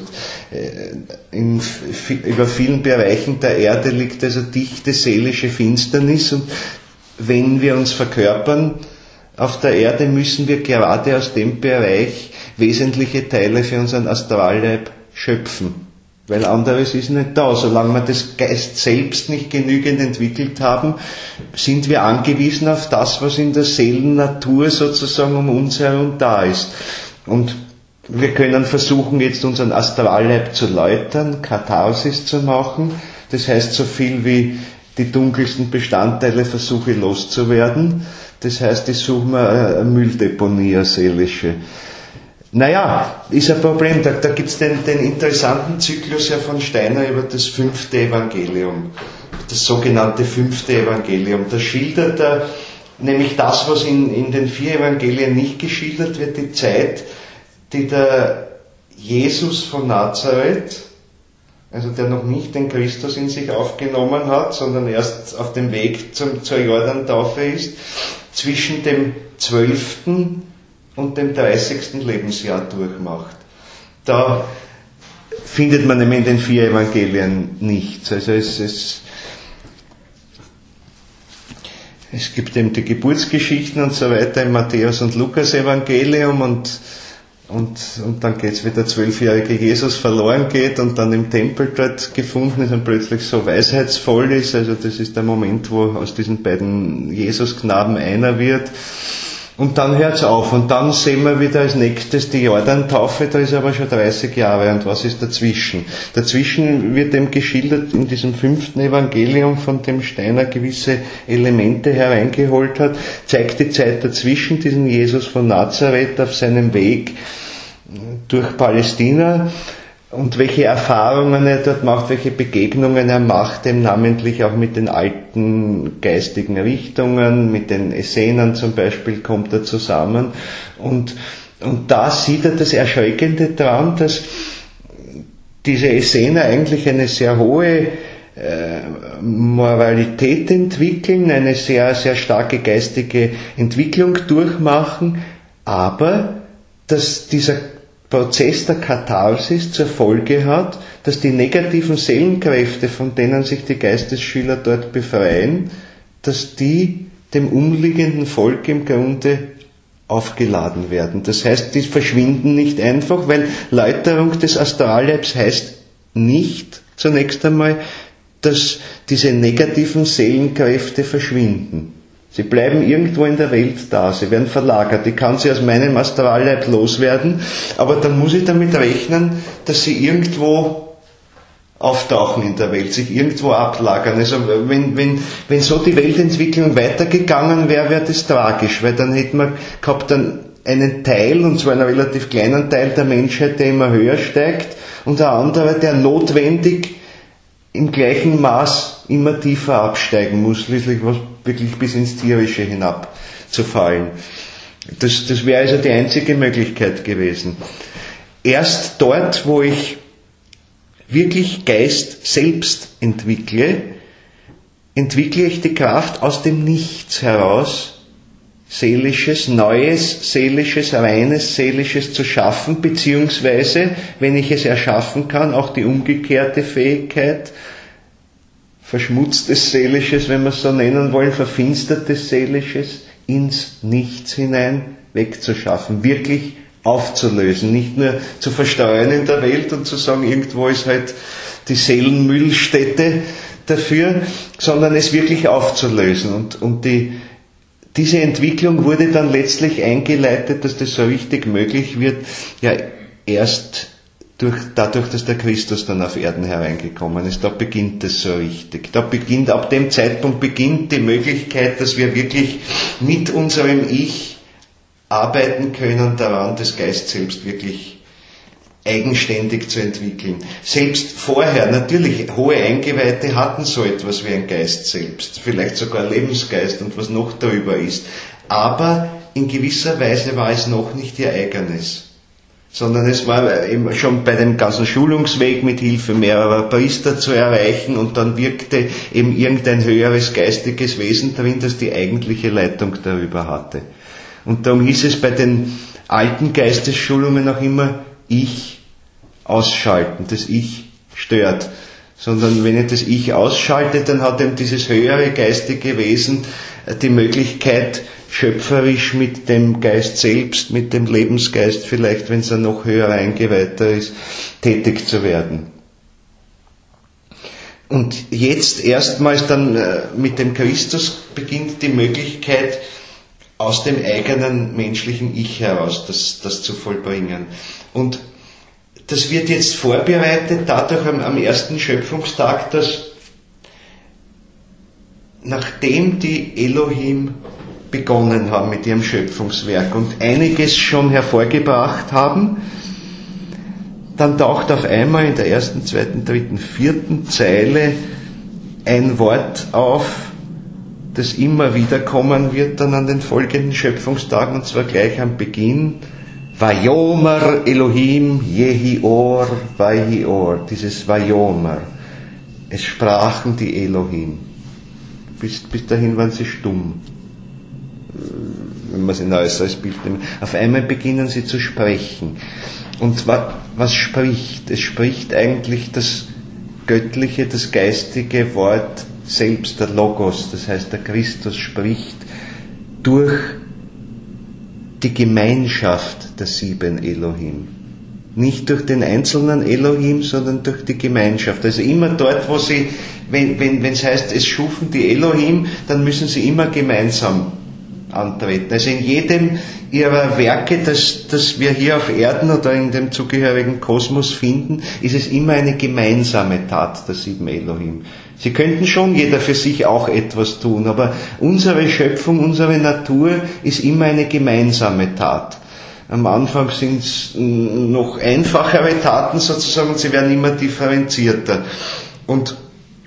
über vielen Bereichen der Erde liegt also dichte seelische Finsternis und wenn wir uns verkörpern auf der Erde, müssen wir gerade aus dem Bereich wesentliche Teile für unseren Astralleib schöpfen. Weil anderes ist nicht da. Solange wir das Geist selbst nicht genügend entwickelt haben, sind wir angewiesen auf das, was in der Seelennatur sozusagen um uns herum da ist. Und wir können versuchen, jetzt unseren Astralleib zu läutern, Katharsis zu machen. Das heißt, so viel wie die dunkelsten Bestandteile versuche loszuwerden. Das heißt, ich suche mir eine Mülldeponie, eine seelische. Naja, ist ein Problem. Da gibt's den interessanten Zyklus ja von Steiner über das 5. Evangelium. Das sogenannte 5. Evangelium. Da schildert er nämlich das, was in den 4 Evangelien nicht geschildert wird, die Zeit, die der Jesus von Nazareth, also der noch nicht den Christus in sich aufgenommen hat, sondern erst auf dem Weg zur Jordantaufe ist, zwischen dem 12. und dem 30. Lebensjahr durchmacht. Da findet man nämlich in den 4 Evangelien nichts. Also es gibt eben die Geburtsgeschichten und so weiter im Matthäus- und Lukas-Evangelium und dann geht's, wie der 12-jährige Jesus verloren geht und dann im Tempel dort gefunden ist und plötzlich so weisheitsvoll ist. Also das ist der Moment, wo aus diesen beiden Jesus-Knaben einer wird. Und dann hört's auf. Und dann sehen wir wieder als nächstes die Jordan-Taufe, da ist aber schon 30 Jahre. Und was ist dazwischen? Dazwischen wird eben geschildert in diesem 5. Evangelium, von dem Steiner gewisse Elemente hereingeholt hat, zeigt die Zeit dazwischen, diesen Jesus von Nazareth auf seinem Weg durch Palästina und welche Erfahrungen er dort macht, welche Begegnungen er macht, eben namentlich auch mit den alten geistigen Richtungen, mit den Essenern zum Beispiel kommt er zusammen und da sieht er das Erschreckende daran, dass diese Essener eigentlich eine sehr hohe Moralität entwickeln, eine sehr, sehr starke geistige Entwicklung durchmachen, aber dass dieser Prozess der Katharsis zur Folge hat, dass die negativen Seelenkräfte, von denen sich die Geistesschüler dort befreien, dass die dem umliegenden Volk im Grunde aufgeladen werden. Das heißt, die verschwinden nicht einfach, weil Läuterung des Astralleibs heißt nicht zunächst einmal, dass diese negativen Seelenkräfte verschwinden. Sie bleiben irgendwo in der Welt da, sie werden verlagert. Ich kann sie aus meinem Astralleib loswerden, aber dann muss ich damit rechnen, dass sie irgendwo auftauchen in der Welt, sich irgendwo ablagern. Also wenn so die Weltentwicklung weitergegangen wäre, wäre das tragisch, weil dann hätten wir gehabt einen Teil, und zwar einen relativ kleinen Teil der Menschheit, der immer höher steigt, und ein anderer, der notwendig im gleichen Maß immer tiefer absteigen muss, schließlich wirklich bis ins Tierische hinabzufallen. Das wäre also die einzige Möglichkeit gewesen. Erst dort, wo ich wirklich Geist selbst entwickle ich die Kraft aus dem Nichts heraus, Seelisches, Neues, Seelisches, Reines, Seelisches zu schaffen, beziehungsweise, wenn ich es erschaffen kann, auch die umgekehrte Fähigkeit, verschmutztes Seelisches, wenn wir es so nennen wollen, verfinstertes Seelisches, ins Nichts hinein wegzuschaffen, wirklich aufzulösen, nicht nur zu verstreuen in der Welt und zu sagen, irgendwo ist halt die Seelenmüllstätte dafür, sondern es wirklich aufzulösen. Und diese Entwicklung wurde dann letztlich eingeleitet, dass das so richtig möglich wird, ja erst dadurch, dass der Christus dann auf Erden hereingekommen ist. Da beginnt es so richtig. Ab dem Zeitpunkt beginnt die Möglichkeit, dass wir wirklich mit unserem Ich arbeiten können daran, das Geist selbst wirklich eigenständig zu entwickeln. Selbst vorher, natürlich, hohe Eingeweihte hatten so etwas wie ein Geist selbst, vielleicht sogar Lebensgeist und was noch darüber ist. Aber in gewisser Weise war es noch nicht ihr eigenes, sondern es war eben schon bei dem ganzen Schulungsweg mit Hilfe mehrerer Priester zu erreichen, und dann wirkte eben irgendein höheres geistiges Wesen darin, das die eigentliche Leitung darüber hatte. Und darum hieß es bei den alten Geistesschulungen auch immer, Ich ausschalten, das Ich stört. Sondern wenn ich das Ich ausschalte, dann hat eben dieses höhere geistige Wesen die Möglichkeit, schöpferisch mit dem Geist selbst, mit dem Lebensgeist vielleicht, wenn es ein noch höher Eingeweihter ist, tätig zu werden. Und jetzt erstmals dann mit dem Christus beginnt die Möglichkeit, aus dem eigenen menschlichen Ich heraus das zu vollbringen. Und das wird jetzt vorbereitet dadurch am ersten Schöpfungstag, dass nachdem die Elohim begonnen haben mit ihrem Schöpfungswerk und einiges schon hervorgebracht haben, dann taucht auf einmal in der 1., 2., 3., 4. Zeile ein Wort auf, das immer wieder kommen wird dann an den folgenden Schöpfungstagen, und zwar gleich am Beginn. Vayomer Elohim Yehior Vayior, dieses Vayomer. Es sprachen die Elohim. Bis dahin waren sie stumm, wenn man sie neues als Bild nimmt. Auf einmal beginnen sie zu sprechen. Und was spricht? Es spricht eigentlich das göttliche, das geistige Wort selbst, der Logos, das heißt der Christus spricht durch die Gemeinschaft der 7 Elohim. Nicht durch den einzelnen Elohim, sondern durch die Gemeinschaft. Also immer dort, wo sie, wenn es heißt, es schufen die Elohim, dann müssen sie immer gemeinsam antreten. Also in jedem ihrer Werke, das wir hier auf Erden oder in dem zugehörigen Kosmos finden, ist es immer eine gemeinsame Tat der 7 Elohim. Sie könnten schon jeder für sich auch etwas tun, aber unsere Schöpfung, unsere Natur ist immer eine gemeinsame Tat. Am Anfang sind es noch einfachere Taten sozusagen und sie werden immer differenzierter. Und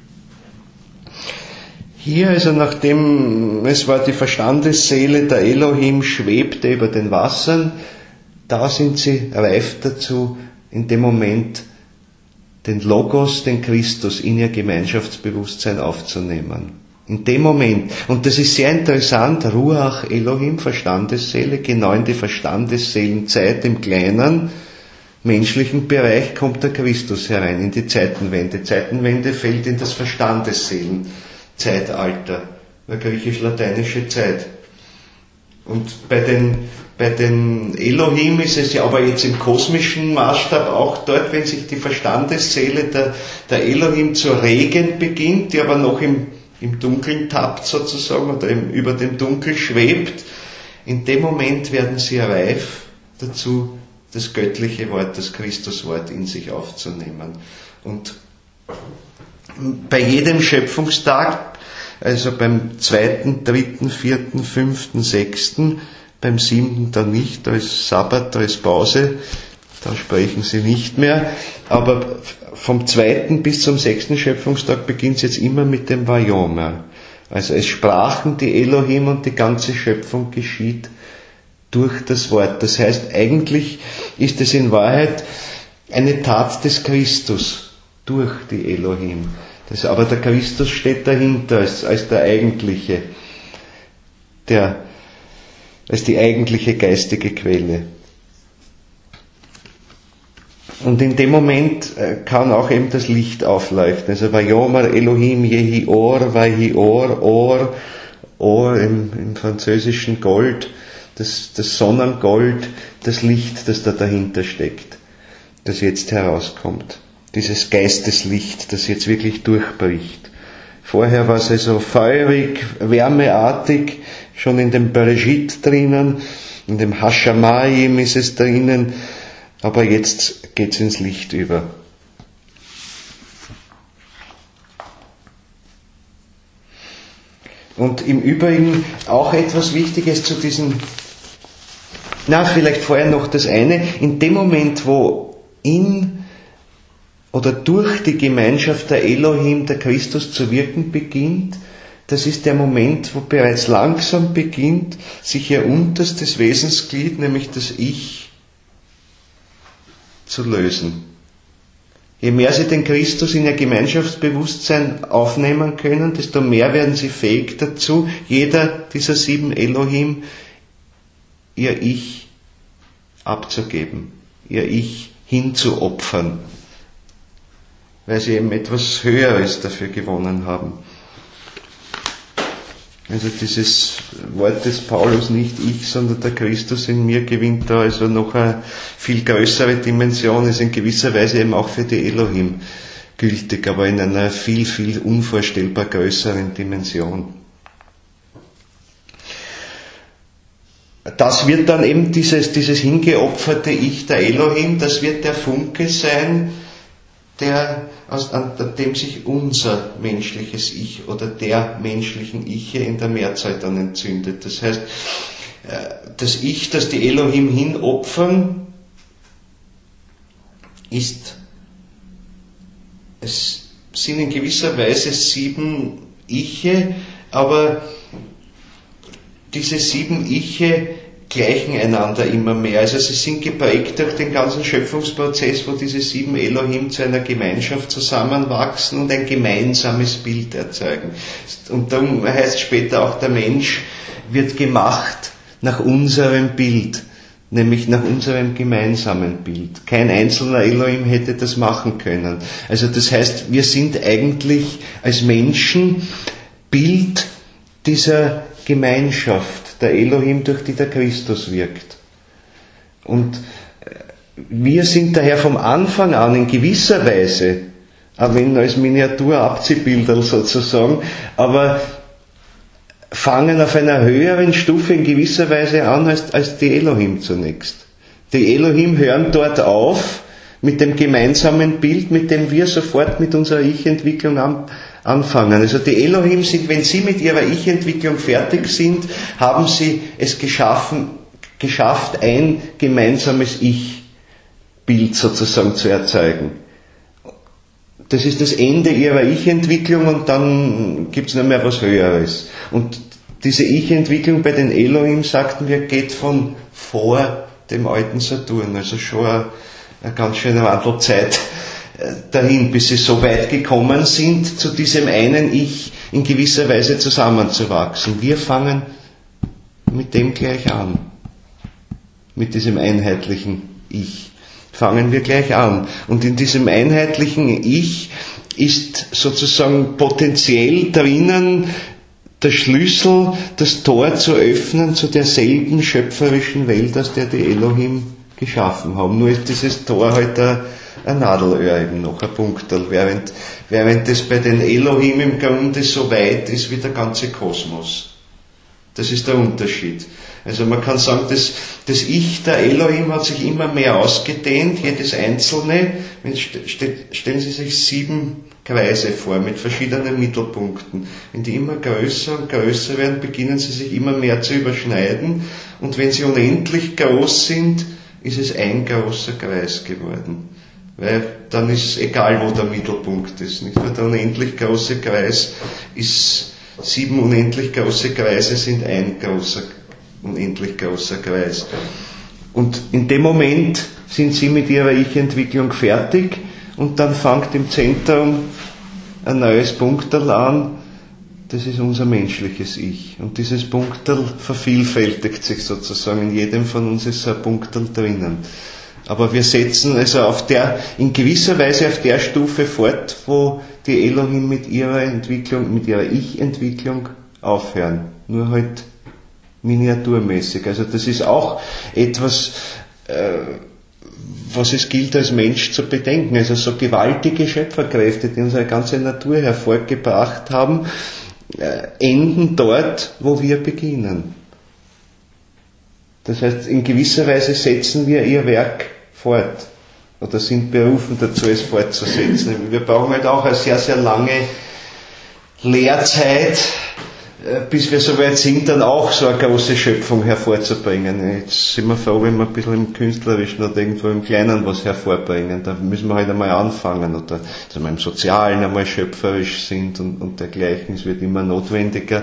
hier, also nachdem es war die Verstandesseele der Elohim schwebte über den Wassern, da sind sie reif dazu, in dem Moment den Logos, den Christus in ihr Gemeinschaftsbewusstsein aufzunehmen. In dem Moment, und das ist sehr interessant, Ruach Elohim, Verstandesseele, genau in die Verstandesseelenzeit im kleinen menschlichen Bereich kommt der Christus herein, in die Zeitenwende. Zeitenwende fällt in das Verstandesseelenzeitalter, der griechisch-lateinische Zeit. Und bei den Elohim ist es ja aber jetzt im kosmischen Maßstab auch dort, wenn sich die Verstandesseele der Elohim zu regen beginnt, die aber noch im Dunkeln tappt sozusagen oder über dem Dunkel schwebt, in dem Moment werden sie reif dazu, das göttliche Wort, das Christuswort in sich aufzunehmen. Und bei jedem Schöpfungstag, also beim 2., 3., 4., 5., 6., beim 7. dann nicht, da ist Sabbat, da ist Pause, da sprechen sie nicht mehr, aber vom 2. bis zum 6. Schöpfungstag beginnt es jetzt immer mit dem Vayomer. Also es sprachen die Elohim und die ganze Schöpfung geschieht durch das Wort. Das heißt, eigentlich ist es in Wahrheit eine Tat des Christus durch die Elohim. Aber der Christus steht dahinter als der eigentliche, als die eigentliche geistige Quelle. Und in dem Moment kann auch eben das Licht aufleuchten. Also Vayomer Elohim Yehi Or, Vahi Or im französischen Gold, das Sonnengold, das Licht, das da dahinter steckt, das jetzt herauskommt. Dieses Geisteslicht, das jetzt wirklich durchbricht. Vorher war es also feurig, wärmeartig, schon in dem Bereshit drinnen, in dem Hashamayim ist es drinnen, aber jetzt geht es ins Licht über. Und im Übrigen auch etwas Wichtiges zu diesem, vielleicht vorher noch das eine, in dem Moment, wo in oder durch die Gemeinschaft der Elohim der Christus zu wirken beginnt, das ist der Moment, wo bereits langsam beginnt, sich ihr unterstes Wesensglied, nämlich das Ich, zu lösen. Je mehr sie den Christus in ihr Gemeinschaftsbewusstsein aufnehmen können, desto mehr werden sie fähig dazu, jeder dieser 7 Elohim ihr Ich abzugeben, ihr Ich hinzuopfern, weil sie eben etwas Höheres dafür gewonnen haben. Also dieses Wort des Paulus, nicht ich, sondern der Christus in mir, gewinnt da also noch eine viel größere Dimension, ist in gewisser Weise eben auch für die Elohim gültig, aber in einer viel, viel unvorstellbar größeren Dimension. Das wird dann eben dieses hingeopferte Ich der Elohim, das wird der Funke sein, an dem sich unser menschliches Ich oder der menschlichen Iche in der Mehrzahl dann entzündet. Das heißt, das Ich, das die Elohim hinopfern, es sind in gewisser Weise 7 Iche, aber diese 7 Iche gleichen einander immer mehr. Also sie sind geprägt durch den ganzen Schöpfungsprozess, wo diese 7 Elohim zu einer Gemeinschaft zusammenwachsen und ein gemeinsames Bild erzeugen. Und darum heißt später auch, der Mensch wird gemacht nach unserem Bild, nämlich nach unserem gemeinsamen Bild. Kein einzelner Elohim hätte das machen können. Also das heißt, wir sind eigentlich als Menschen Bild dieser Gemeinschaft der Elohim, durch die der Christus wirkt. Und wir sind daher vom Anfang an in gewisser Weise, auch wenn als Miniaturabziehbilder sozusagen, aber fangen auf einer höheren Stufe in gewisser Weise an als die Elohim zunächst. Die Elohim hören dort auf mit dem gemeinsamen Bild, mit dem wir sofort mit unserer Ich-Entwicklung anfangen. Also die Elohim sind, wenn sie mit ihrer Ich-Entwicklung fertig sind, haben sie es geschafft, ein gemeinsames Ich-Bild sozusagen zu erzeugen. Das ist das Ende ihrer Ich-Entwicklung und dann gibt es nicht mehr was Höheres. Und diese Ich-Entwicklung bei den Elohim, sagten wir, geht von vor dem alten Saturn, also schon eine ganz schöne Wandelzeit dahin, bis sie so weit gekommen sind, zu diesem einen Ich in gewisser Weise zusammenzuwachsen. Wir fangen mit dem gleich an, mit diesem einheitlichen Ich. Fangen wir gleich an. Und in diesem einheitlichen Ich ist sozusagen potenziell drinnen der Schlüssel, das Tor zu öffnen zu derselben schöpferischen Welt, aus der die Elohim geschaffen haben. Nur ist dieses Tor halt ein Nadelöhr eben noch, ein Punkterl, während es bei den Elohim im Grunde so weit ist wie der ganze Kosmos. Das ist der Unterschied. Also man kann sagen, das Ich der Elohim hat sich immer mehr ausgedehnt, jedes einzelne. Stellen Sie sich 7 Kreise vor mit verschiedenen Mittelpunkten. Wenn die immer größer und größer werden, beginnen sie sich immer mehr zu überschneiden. Und wenn sie unendlich groß sind, ist es ein großer Kreis geworden. Weil dann ist egal, wo der Mittelpunkt ist. Nicht? Weil der unendlich große Kreis ist, 7 unendlich große Kreise sind ein unendlich großer Kreis. Und in dem Moment sind sie mit ihrer Ich-Entwicklung fertig und dann fängt im Zentrum ein neues Punkterl an, das ist unser menschliches Ich. Und dieses Punkterl vervielfältigt sich sozusagen, in jedem von uns ist so ein Punkterl drinnen. Aber wir setzen also in gewisser Weise auf der Stufe fort, wo die Elohim mit ihrer Ich-Entwicklung aufhören. Nur halt miniaturmäßig. Also das ist auch etwas, was es gilt als Mensch zu bedenken. Also so gewaltige Schöpferkräfte, die unsere ganze Natur hervorgebracht haben, enden dort, wo wir beginnen. Das heißt, in gewisser Weise setzen wir ihr Werk fort oder sind berufen dazu, es fortzusetzen. Wir brauchen halt auch eine sehr, sehr lange Lehrzeit, bis wir so weit sind, dann auch so eine große Schöpfung hervorzubringen. Jetzt sind wir froh, wenn wir ein bisschen im Künstlerischen oder irgendwo im Kleinen was hervorbringen. Da müssen wir halt einmal anfangen, oder dass wir im Sozialen einmal schöpferisch sind und dergleichen. Es wird immer notwendiger.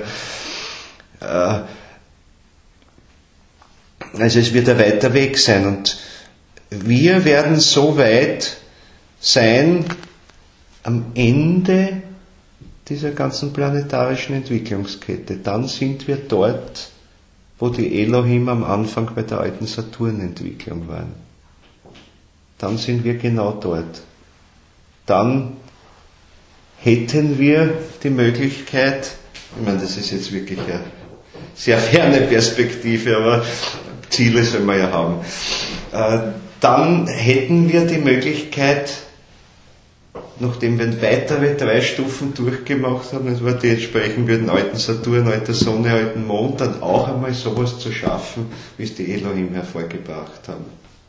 Also es wird ein weiter Weg sein und wir werden so weit sein am Ende dieser ganzen planetarischen Entwicklungskette. Dann sind wir dort, wo die Elohim am Anfang bei der alten Saturn-Entwicklung waren. Dann sind wir genau dort. Dann hätten wir die Möglichkeit, ich meine, das ist jetzt wirklich eine sehr ferne Perspektive, aber Ziele soll man ja haben. Dann hätten wir die Möglichkeit, nachdem wir weitere 3 Stufen durchgemacht haben, das war die jetzt sprechen würden, alten Saturn, alter Sonne, alten Mond, dann auch einmal sowas zu schaffen, wie es die Elohim hervorgebracht haben.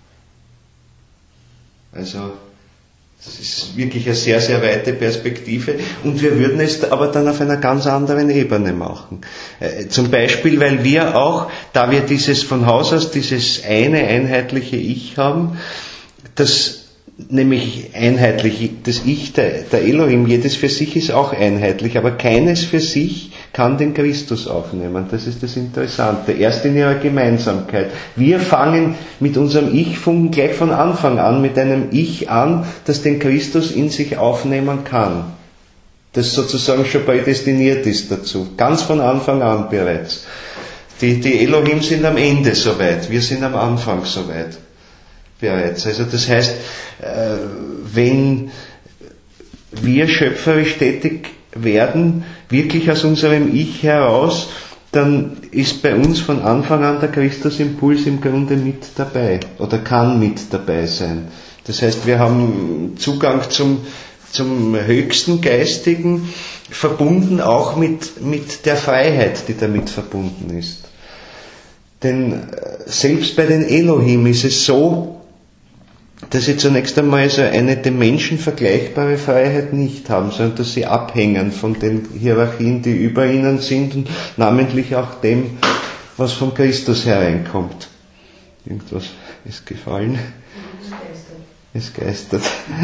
Also, das ist wirklich eine sehr, sehr weite Perspektive und wir würden es aber dann auf einer ganz anderen Ebene machen. Zum Beispiel, weil wir auch, da wir von Haus aus dieses einheitliche Ich haben, das nämlich einheitlich, das Ich der Elohim, jedes für sich ist auch einheitlich, aber keines für sich kann den Christus aufnehmen. Das ist das Interessante. Erst in ihrer Gemeinsamkeit. Wir fangen mit unserem Ich-Funken gleich von Anfang an mit einem Ich an, das den Christus in sich aufnehmen kann. Das sozusagen schon prädestiniert ist dazu. Ganz von Anfang an bereits. Die Elohim sind am Ende soweit. Wir sind am Anfang soweit. Bereits. Also das heißt, wenn wir schöpferisch tätig werden, wirklich aus unserem Ich heraus, dann ist bei uns von Anfang an der Christusimpuls im Grunde mit dabei oder kann mit dabei sein. Das heißt, wir haben Zugang zum höchsten Geistigen verbunden auch mit der Freiheit, die damit verbunden ist. Denn selbst bei den Elohim ist es so, dass sie zunächst einmal so eine dem Menschen vergleichbare Freiheit nicht haben, sondern dass sie abhängen von den Hierarchien, die über ihnen sind und namentlich auch dem, was von Christus hereinkommt. Irgendwas ist gefallen. Es geistert.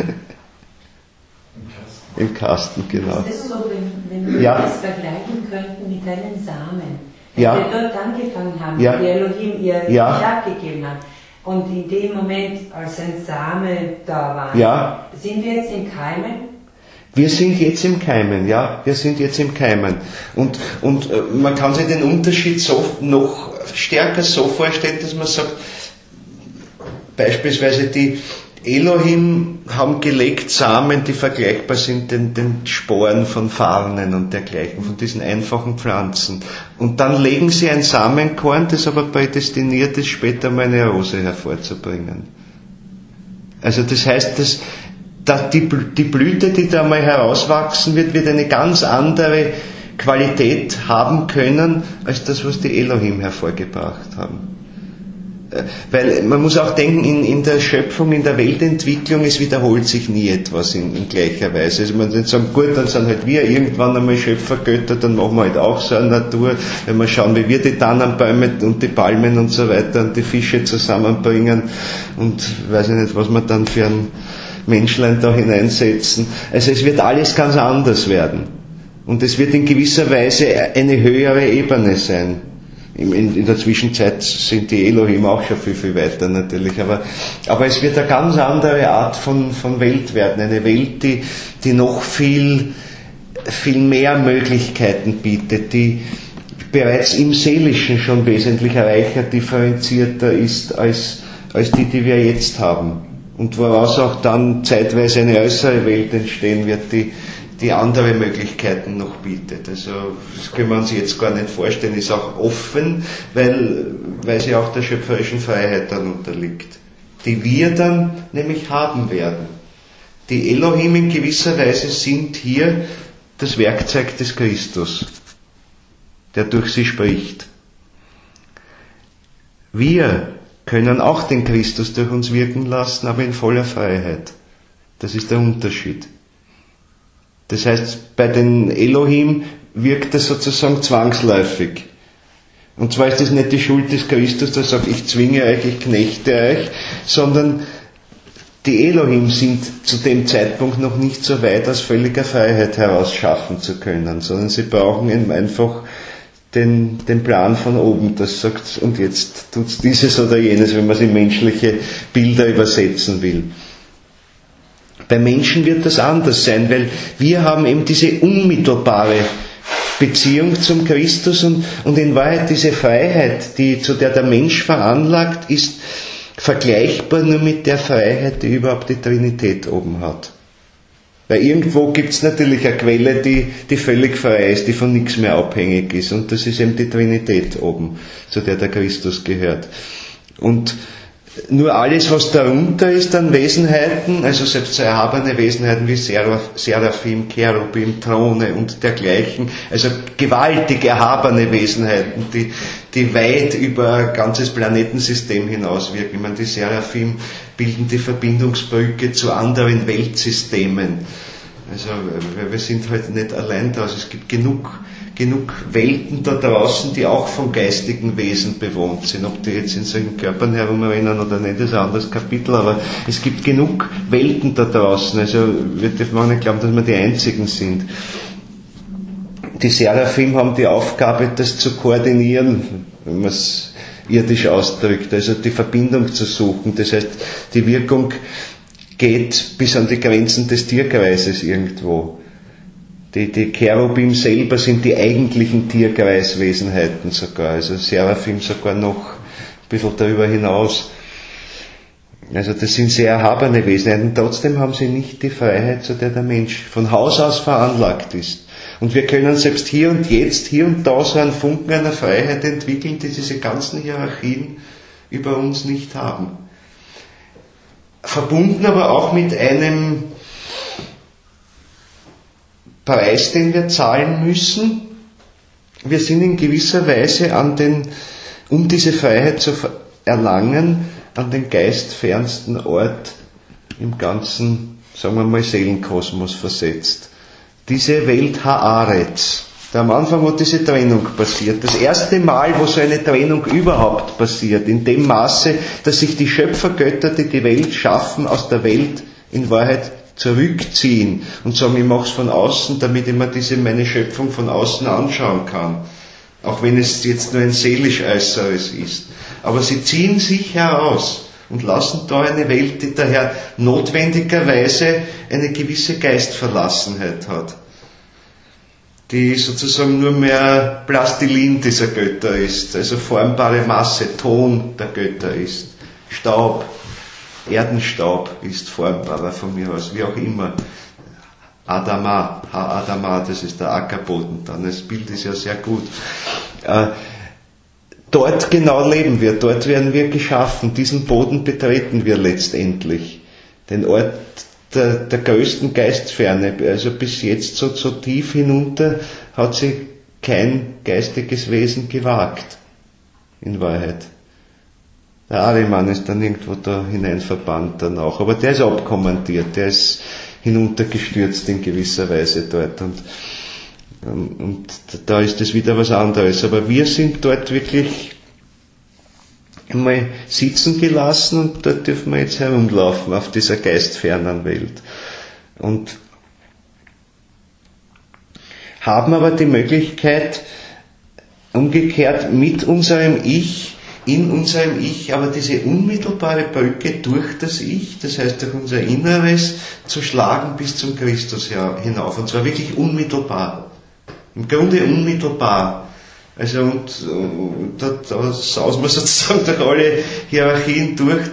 Im Kasten, genau. Ist das so, wenn wir das vergleichen könnten mit einem Samen? Wenn wir dort angefangen haben, die Elohim ihr Stab gegeben hat, und in dem Moment, als ein Same da war, sind wir jetzt im Keimen? Wir sind jetzt im Keimen, wir sind jetzt im Keimen. Und man kann sich den Unterschied so noch stärker so vorstellen, dass man sagt, beispielsweise die Elohim haben gelegt Samen, die vergleichbar sind den Sporen von Farnen und dergleichen, von diesen einfachen Pflanzen. Und dann legen sie ein Samenkorn, das aber prädestiniert ist, später mal eine Rose hervorzubringen. Also das heißt, dass die Blüte, die da mal herauswachsen wird eine ganz andere Qualität haben können, als das, was die Elohim hervorgebracht haben. Weil man muss auch denken, in der Schöpfung, in der Weltentwicklung, es wiederholt sich nie etwas in gleicher Weise. Also man nicht sagen, gut, dann sind halt wir irgendwann einmal Schöpfergötter, dann machen wir halt auch so eine Natur, wenn wir schauen, wie wir die Tannenbäume und die Palmen und so weiter und die Fische zusammenbringen und weiß ich nicht, was wir dann für ein Menschlein da hineinsetzen. Also es wird alles ganz anders werden. Und es wird in gewisser Weise eine höhere Ebene sein. In der Zwischenzeit sind die Elohim auch schon viel, viel weiter natürlich, aber es wird eine ganz andere Art von Welt werden, eine Welt, die noch viel, viel mehr Möglichkeiten bietet, die bereits im Seelischen schon wesentlich reicher, differenzierter ist als die wir jetzt haben und woraus auch dann zeitweise eine äußere Welt entstehen wird, die andere Möglichkeiten noch bietet. Also das können wir uns jetzt gar nicht vorstellen, ist auch offen, weil sie auch der schöpferischen Freiheit dann unterliegt, die wir dann nämlich haben werden. Die Elohim in gewisser Weise sind hier das Werkzeug des Christus, der durch sie spricht. Wir können auch den Christus durch uns wirken lassen, aber in voller Freiheit. Das ist der Unterschied. Das heißt, bei den Elohim wirkt das sozusagen zwangsläufig. Und zwar ist das nicht die Schuld des Christus, der sagt, ich zwinge euch, ich knechte euch, sondern die Elohim sind zu dem Zeitpunkt noch nicht so weit, aus völliger Freiheit heraus schaffen zu können, sondern sie brauchen eben einfach den Plan von oben, das sagt, und jetzt tut's dieses oder jenes, wenn man es in menschliche Bilder übersetzen will. Bei Menschen wird das anders sein, weil wir haben eben diese unmittelbare Beziehung zum Christus und in Wahrheit diese Freiheit, zu der der Mensch veranlagt ist, vergleichbar nur mit der Freiheit, die überhaupt die Trinität oben hat. Weil irgendwo gibt es natürlich eine Quelle, die völlig frei ist, die von nichts mehr abhängig ist, und das ist eben die Trinität oben, zu der der Christus gehört. Und nur alles, was darunter ist an Wesenheiten, also selbst so erhabene Wesenheiten wie Seraphim, Cherubim, Throne und dergleichen, also gewaltig erhabene Wesenheiten, die weit über ein ganzes Planetensystem hinauswirken. Ich meine, die Seraphim bilden die Verbindungsbrücke zu anderen Weltsystemen. Also wir sind halt nicht allein da, also es gibt genug Welten da draußen, die auch von geistigen Wesen bewohnt sind. Ob die jetzt in solchen Körpern herumrennen oder nicht, ist ein anderes Kapitel, aber es gibt genug Welten da draußen. Also wir dürfen auch nicht glauben, dass wir die Einzigen sind. Die Seraphim haben die Aufgabe, das zu koordinieren, wenn man es irdisch ausdrückt, also die Verbindung zu suchen. Das heißt, die Wirkung geht bis an die Grenzen des Tierkreises irgendwo. Die Cherubim selber sind die eigentlichen Tierkreiswesenheiten sogar, also Seraphim sogar noch ein bisschen darüber hinaus. Also das sind sehr erhabene Wesenheiten, trotzdem haben sie nicht die Freiheit, zu der der Mensch von Haus aus veranlagt ist. Und wir können selbst hier und jetzt, hier und da so einen Funken einer Freiheit entwickeln, die diese ganzen Hierarchien über uns nicht haben. Verbunden aber auch mit einem Preis, den wir zahlen müssen. Wir sind in gewisser Weise um diese Freiheit zu erlangen, an den geistfernsten Ort im ganzen, sagen wir mal, Seelenkosmos versetzt. Diese Welt Haaretz. Am Anfang hat diese Trennung passiert. Das erste Mal, wo so eine Trennung überhaupt passiert, in dem Maße, dass sich die Schöpfergötter, die die Welt schaffen, aus der Welt in Wahrheit zurückziehen und sagen, ich mache es von außen, damit ich mir meine Schöpfung von außen anschauen kann. Auch wenn es jetzt nur ein seelisch Äußeres ist. Aber sie ziehen sich heraus und lassen da eine Welt, die daher notwendigerweise eine gewisse Geistverlassenheit hat, die sozusagen nur mehr Plastilin dieser Götter ist, also formbare Masse, Ton der Götter ist, Staub, Erdenstaub ist formbarer von mir aus, wie auch immer. Adama, Ha-Adama, das ist der Ackerboden dann, das Bild ist ja sehr gut. Dort genau leben wir, dort werden wir geschaffen, diesen Boden betreten wir letztendlich, den Ort der größten Geistferne, also bis jetzt so tief hinunter hat sich kein geistiges Wesen gewagt, in Wahrheit. Der Ariman ist dann irgendwo da hinein verbannt dann auch, aber der ist abkommandiert, der ist hinuntergestürzt in gewisser Weise dort und da ist es wieder was anderes, aber wir sind dort wirklich einmal sitzen gelassen und dort dürfen wir jetzt herumlaufen auf dieser geistfernen Welt und haben aber die Möglichkeit umgekehrt mit unserem Ich, in unserem Ich, aber diese unmittelbare Brücke durch das Ich, das heißt durch unser Inneres, zu schlagen bis zum Christus hinauf. Und zwar wirklich unmittelbar. Im Grunde unmittelbar. Also, und da sausen wir sozusagen durch alle Hierarchien durch,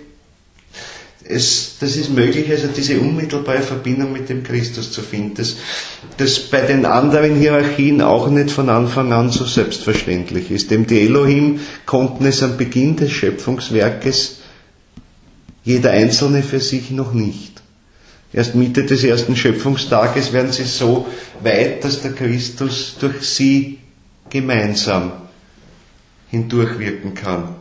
das ist möglich, also diese unmittelbare Verbindung mit dem Christus zu finden, das bei den anderen Hierarchien auch nicht von Anfang an so selbstverständlich ist. Denn die Elohim konnten es am Beginn des Schöpfungswerkes, jeder Einzelne für sich noch nicht. Erst Mitte des ersten Schöpfungstages werden sie so weit, dass der Christus durch sie gemeinsam hindurchwirken kann.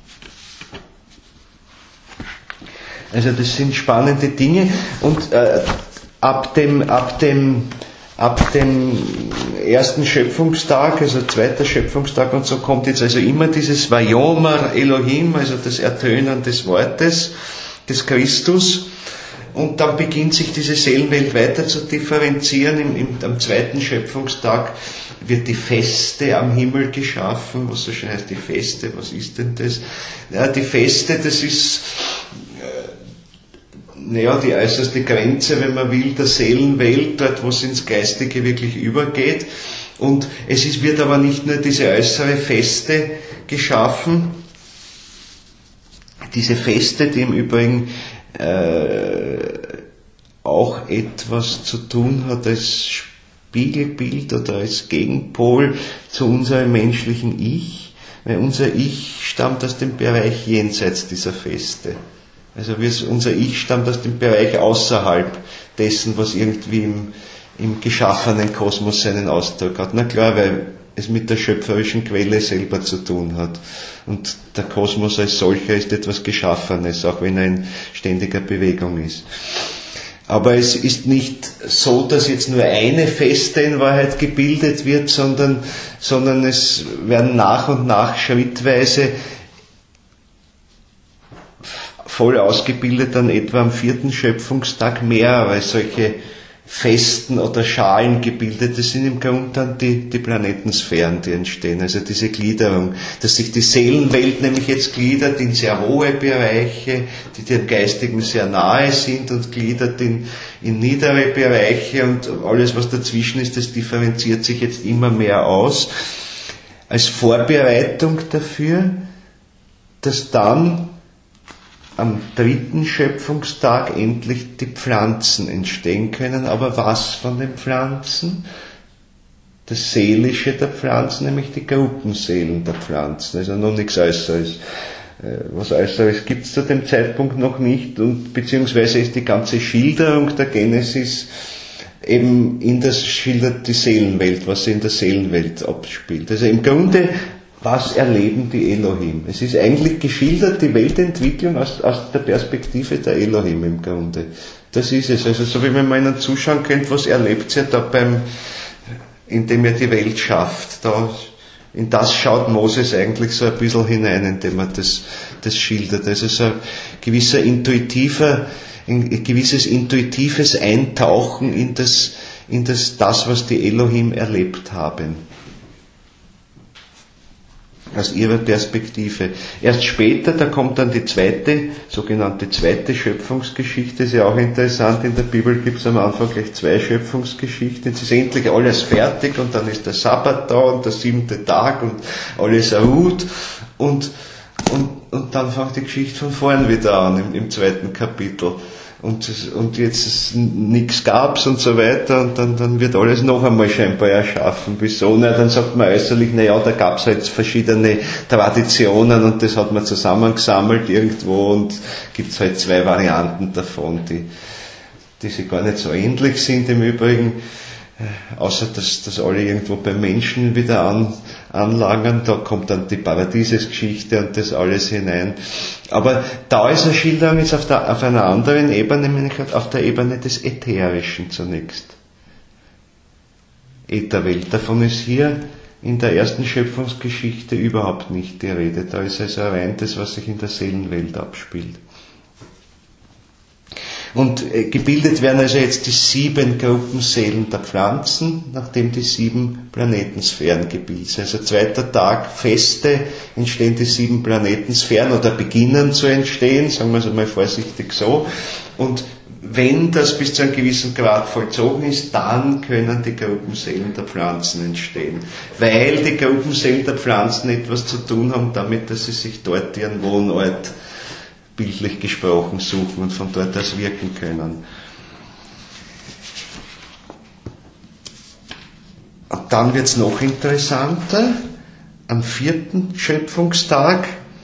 Also das sind spannende Dinge und ab dem ersten Schöpfungstag, also zweiter Schöpfungstag und so kommt jetzt also immer dieses Vayomer Elohim, also das Ertönen des Wortes des Christus und dann beginnt sich diese Seelenwelt weiter zu differenzieren. Am zweiten Schöpfungstag wird die Feste am Himmel geschaffen, was so schön heißt, die Feste, was ist denn das? Ja, die Feste, das ist die äußerste Grenze, wenn man will, der Seelenwelt, dort wo es ins Geistige wirklich übergeht. Und wird aber nicht nur diese äußere Feste geschaffen, diese Feste, die im Übrigen auch etwas zu tun hat als Spiegelbild oder als Gegenpol zu unserem menschlichen Ich, weil unser Ich stammt aus dem Bereich jenseits dieser Feste. Also unser Ich stammt aus dem Bereich außerhalb dessen, was irgendwie im geschaffenen Kosmos seinen Ausdruck hat. Na klar, weil es mit der schöpferischen Quelle selber zu tun hat. Und der Kosmos als solcher ist etwas Geschaffenes, auch wenn er in ständiger Bewegung ist. Aber es ist nicht so, dass jetzt nur eine Feste in Wahrheit gebildet wird, sondern es werden nach und nach schrittweise voll ausgebildet dann etwa am 4. Schöpfungstag mehrere solche Festen oder Schalen gebildet. Das sind im Grunde dann die Planetensphären, die entstehen, also diese Gliederung, dass sich die Seelenwelt nämlich jetzt gliedert in sehr hohe Bereiche, die dem Geistigen sehr nahe sind und gliedert in niedere Bereiche und alles, was dazwischen ist, das differenziert sich jetzt immer mehr aus, als Vorbereitung dafür, dass dann am 3. Schöpfungstag endlich die Pflanzen entstehen können. Aber was von den Pflanzen? Das Seelische der Pflanzen, nämlich die Gruppenseelen der Pflanzen. Also noch nichts Äußeres. Was Äußeres gibt es zu dem Zeitpunkt noch nicht und beziehungsweise ist die ganze Schilderung der Genesis eben schildert die Seelenwelt, was sich in der Seelenwelt abspielt. Also im Grunde, was erleben die Elohim? Es ist eigentlich geschildert, die Weltentwicklung aus der Perspektive der Elohim im Grunde. Das ist es. Also so wie wenn man ihnen zuschauen könnte, was erlebt ihr da indem er die Welt schafft. In das schaut Moses eigentlich so ein bisschen hinein, indem er das schildert. Also so ein gewisses intuitives Eintauchen in das, was die Elohim erlebt haben. Aus ihrer Perspektive. Erst später, da kommt dann die sogenannte zweite Schöpfungsgeschichte. Ist ja auch interessant, in der Bibel gibt es am Anfang gleich 2 Schöpfungsgeschichten. Es ist endlich alles fertig und dann ist der Sabbat da und der 7. Tag und alles erruht und dann fängt die Geschichte von vorn wieder an im 2. Kapitel. Und jetzt nichts gab's und so weiter und dann wird alles noch einmal scheinbar erschaffen. Wieso? Dann sagt man äußerlich, da gab's halt verschiedene Traditionen und das hat man zusammengesammelt irgendwo und gibt's halt 2 Varianten davon, die sich gar nicht so ähnlich sind im Übrigen, außer dass alle irgendwo beim Menschen wieder anlangen, da kommt dann die Paradiesesgeschichte und das alles hinein. Aber da ist eine Schilderung jetzt auf einer anderen Ebene, nämlich auf der Ebene des Ätherischen zunächst. Ätherwelt. Davon ist hier in der ersten Schöpfungsgeschichte überhaupt nicht die Rede. Da ist also rein das, was sich in der Seelenwelt abspielt. Und gebildet werden also jetzt die 7 Gruppenseelen der Pflanzen, nachdem die 7 Planetensphären gebildet sind. Also 2. Tag Feste, entstehen die 7 Planetensphären oder beginnen zu entstehen, sagen wir es einmal vorsichtig so. Und wenn das bis zu einem gewissen Grad vollzogen ist, dann können die Gruppenseelen der Pflanzen entstehen. Weil die Gruppenseelen der Pflanzen etwas zu tun haben damit, dass sie sich dort ihren Wohnort bildlich gesprochen suchen und von dort aus wirken können. Und dann wird es noch interessanter. Am 4. Schöpfungstag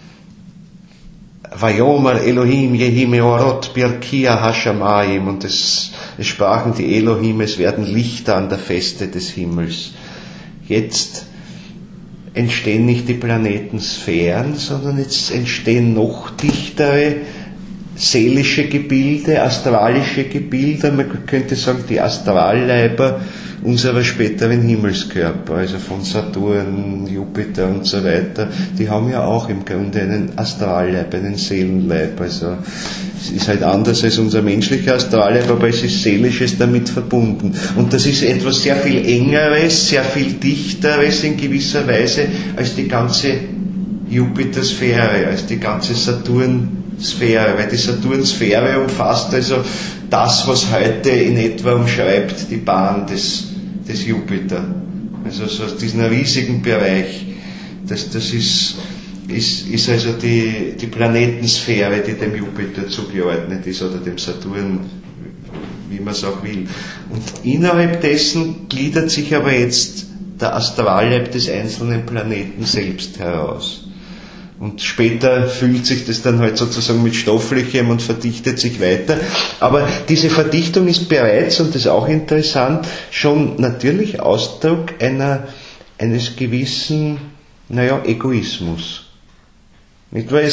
Vayomer Elohim Yehi Meorot Birkia Hashamayim, und es sprachen die Elohim, es werden Lichter an der Feste des Himmels. Jetzt entstehen nicht die Planetensphären, sondern jetzt entstehen noch dichtere seelische Gebilde, astralische Gebilde, man könnte sagen die Astralleiber unserer späteren Himmelskörper, also von Saturn, Jupiter und so weiter, die haben ja auch im Grunde einen Astralleib, einen Seelenleib, also es ist halt anders als unser menschlicher Astralleib, aber es ist Seelisches damit verbunden. Und das ist etwas sehr viel Engeres, sehr viel Dichteres in gewisser Weise als die ganze Jupitersphäre, als die ganze Saturnsphäre, weil die Saturnsphäre umfasst also das, was heute in etwa umschreibt die Bahn des Jupiter. Also so aus diesem riesigen Bereich. Das ist also die Planetensphäre, die dem Jupiter zugeordnet ist, oder dem Saturn, wie man es auch will. Und innerhalb dessen gliedert sich aber jetzt der Astralleib des einzelnen Planeten selbst heraus. Und später füllt sich das dann halt sozusagen mit Stofflichem und verdichtet sich weiter. Aber diese Verdichtung ist bereits, und das ist auch interessant, schon natürlich Ausdruck eines gewissen, Egoismus. Nicht wahr?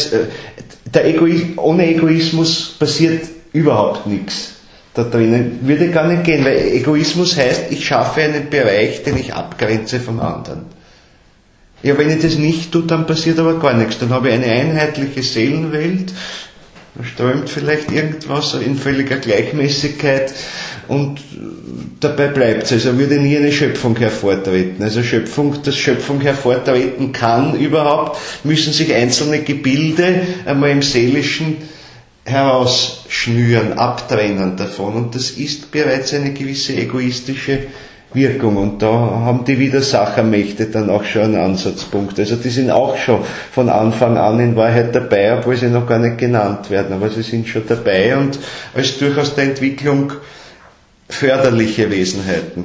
Ohne Egoismus passiert überhaupt nichts da drinnen. Würde gar nicht gehen, weil Egoismus heißt, ich schaffe einen Bereich, den ich abgrenze vom anderen. Ja, wenn ich das nicht tue, dann passiert aber gar nichts. Dann habe ich eine einheitliche Seelenwelt, da strömt vielleicht irgendwas in völliger Gleichmäßigkeit und dabei bleibt es. Also würde nie eine Schöpfung hervortreten. Also dass Schöpfung hervortreten kann überhaupt, müssen sich einzelne Gebilde einmal im Seelischen herausschnüren, abtrennen davon. Und das ist bereits eine gewisse egoistische Wirkung. Und da haben die Widersachermächte dann auch schon einen Ansatzpunkt. Also die sind auch schon von Anfang an in Wahrheit dabei, obwohl sie noch gar nicht genannt werden. Aber sie sind schon dabei und als durchaus der Entwicklung förderliche Wesenheiten.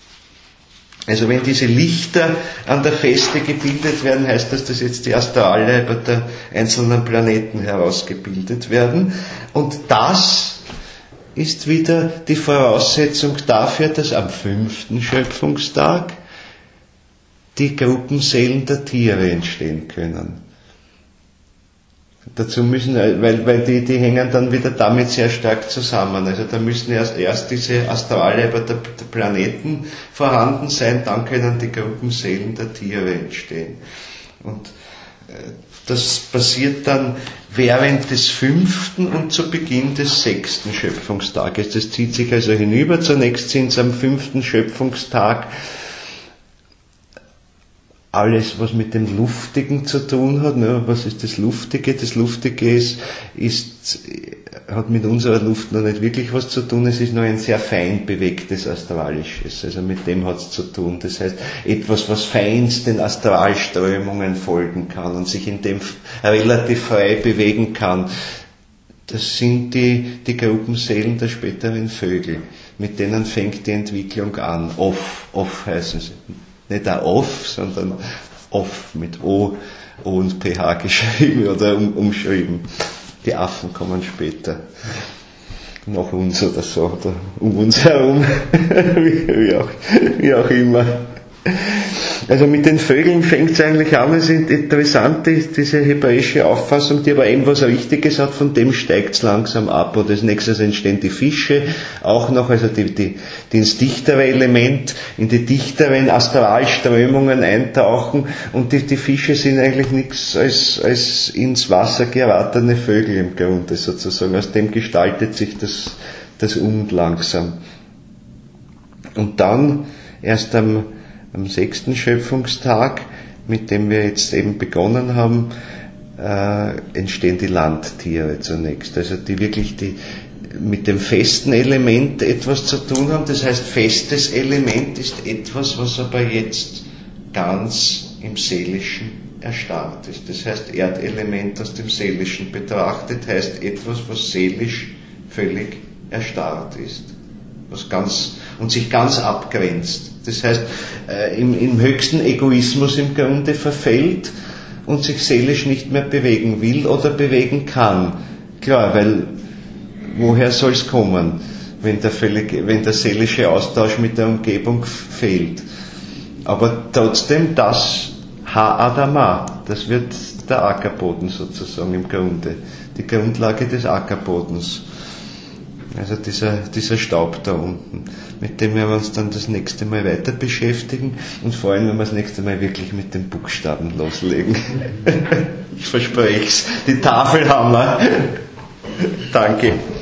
Also wenn diese Lichter an der Feste gebildet werden, heißt das, dass jetzt die Astralleiber der einzelnen Planeten herausgebildet werden. Und das ist wieder die Voraussetzung dafür, dass am 5. Schöpfungstag die Gruppenseelen der Tiere entstehen können. Dazu müssen, weil die hängen dann wieder damit sehr stark zusammen. Also da müssen erst diese Astralleiber der Planeten vorhanden sein, dann können die Gruppenseelen der Tiere entstehen. Und das passiert dann während des 5. und zu Beginn des 6. Schöpfungstages. Das zieht sich also hinüber. Zunächst sind es am 5. Schöpfungstag alles, was mit dem Luftigen zu tun hat. Ne? Was ist das Luftige? Das Luftige hat mit unserer Luft noch nicht wirklich was zu tun. Es ist nur ein sehr fein bewegtes Astralisches. Also mit dem hat es zu tun. Das heißt, etwas, was feinsten Astralströmungen folgen kann und sich in dem relativ frei bewegen kann. Das sind die Gruppenseelen der späteren Vögel. Mit denen fängt die Entwicklung an. Off heißen sie. Nicht ein Off, sondern Off mit O und PH geschrieben oder umschrieben. Die Affen kommen später. Nach uns oder so, oder um uns herum. wie auch immer. Also mit den Vögeln fängt es eigentlich an. Es ist interessant, diese hebräische Auffassung, die aber eben was Richtiges hat, von dem steigt es langsam ab. Und als nächstes entstehen die Fische, auch noch, also die ins dichtere Element, in die dichteren Astralströmungen eintauchen. Und die Fische sind eigentlich nichts als ins Wasser geratene Vögel im Grunde sozusagen. Aus dem gestaltet sich das langsam. Und dann erst am 6. Schöpfungstag, mit dem wir jetzt eben begonnen haben, entstehen die Landtiere zunächst. Also die wirklich mit dem festen Element etwas zu tun haben. Das heißt, festes Element ist etwas, was aber jetzt ganz im Seelischen erstarrt ist. Das heißt, Erdelement aus dem Seelischen betrachtet heißt etwas, was seelisch völlig erstarrt ist. Und sich ganz abgrenzt. Das heißt, im höchsten Egoismus im Grunde verfällt und sich seelisch nicht mehr bewegen will oder bewegen kann. Klar, weil woher soll es kommen, wenn der seelische Austausch mit der Umgebung fehlt? Aber trotzdem, das Ha-Adama, das wird der Ackerboden sozusagen im Grunde, die Grundlage des Ackerbodens. Also dieser Staub da unten, mit dem werden wir uns dann das nächste Mal weiter beschäftigen und vor allem, wenn wir das nächste Mal wirklich mit den Buchstaben loslegen. Ich verspreche es. Die Tafel haben wir. Danke.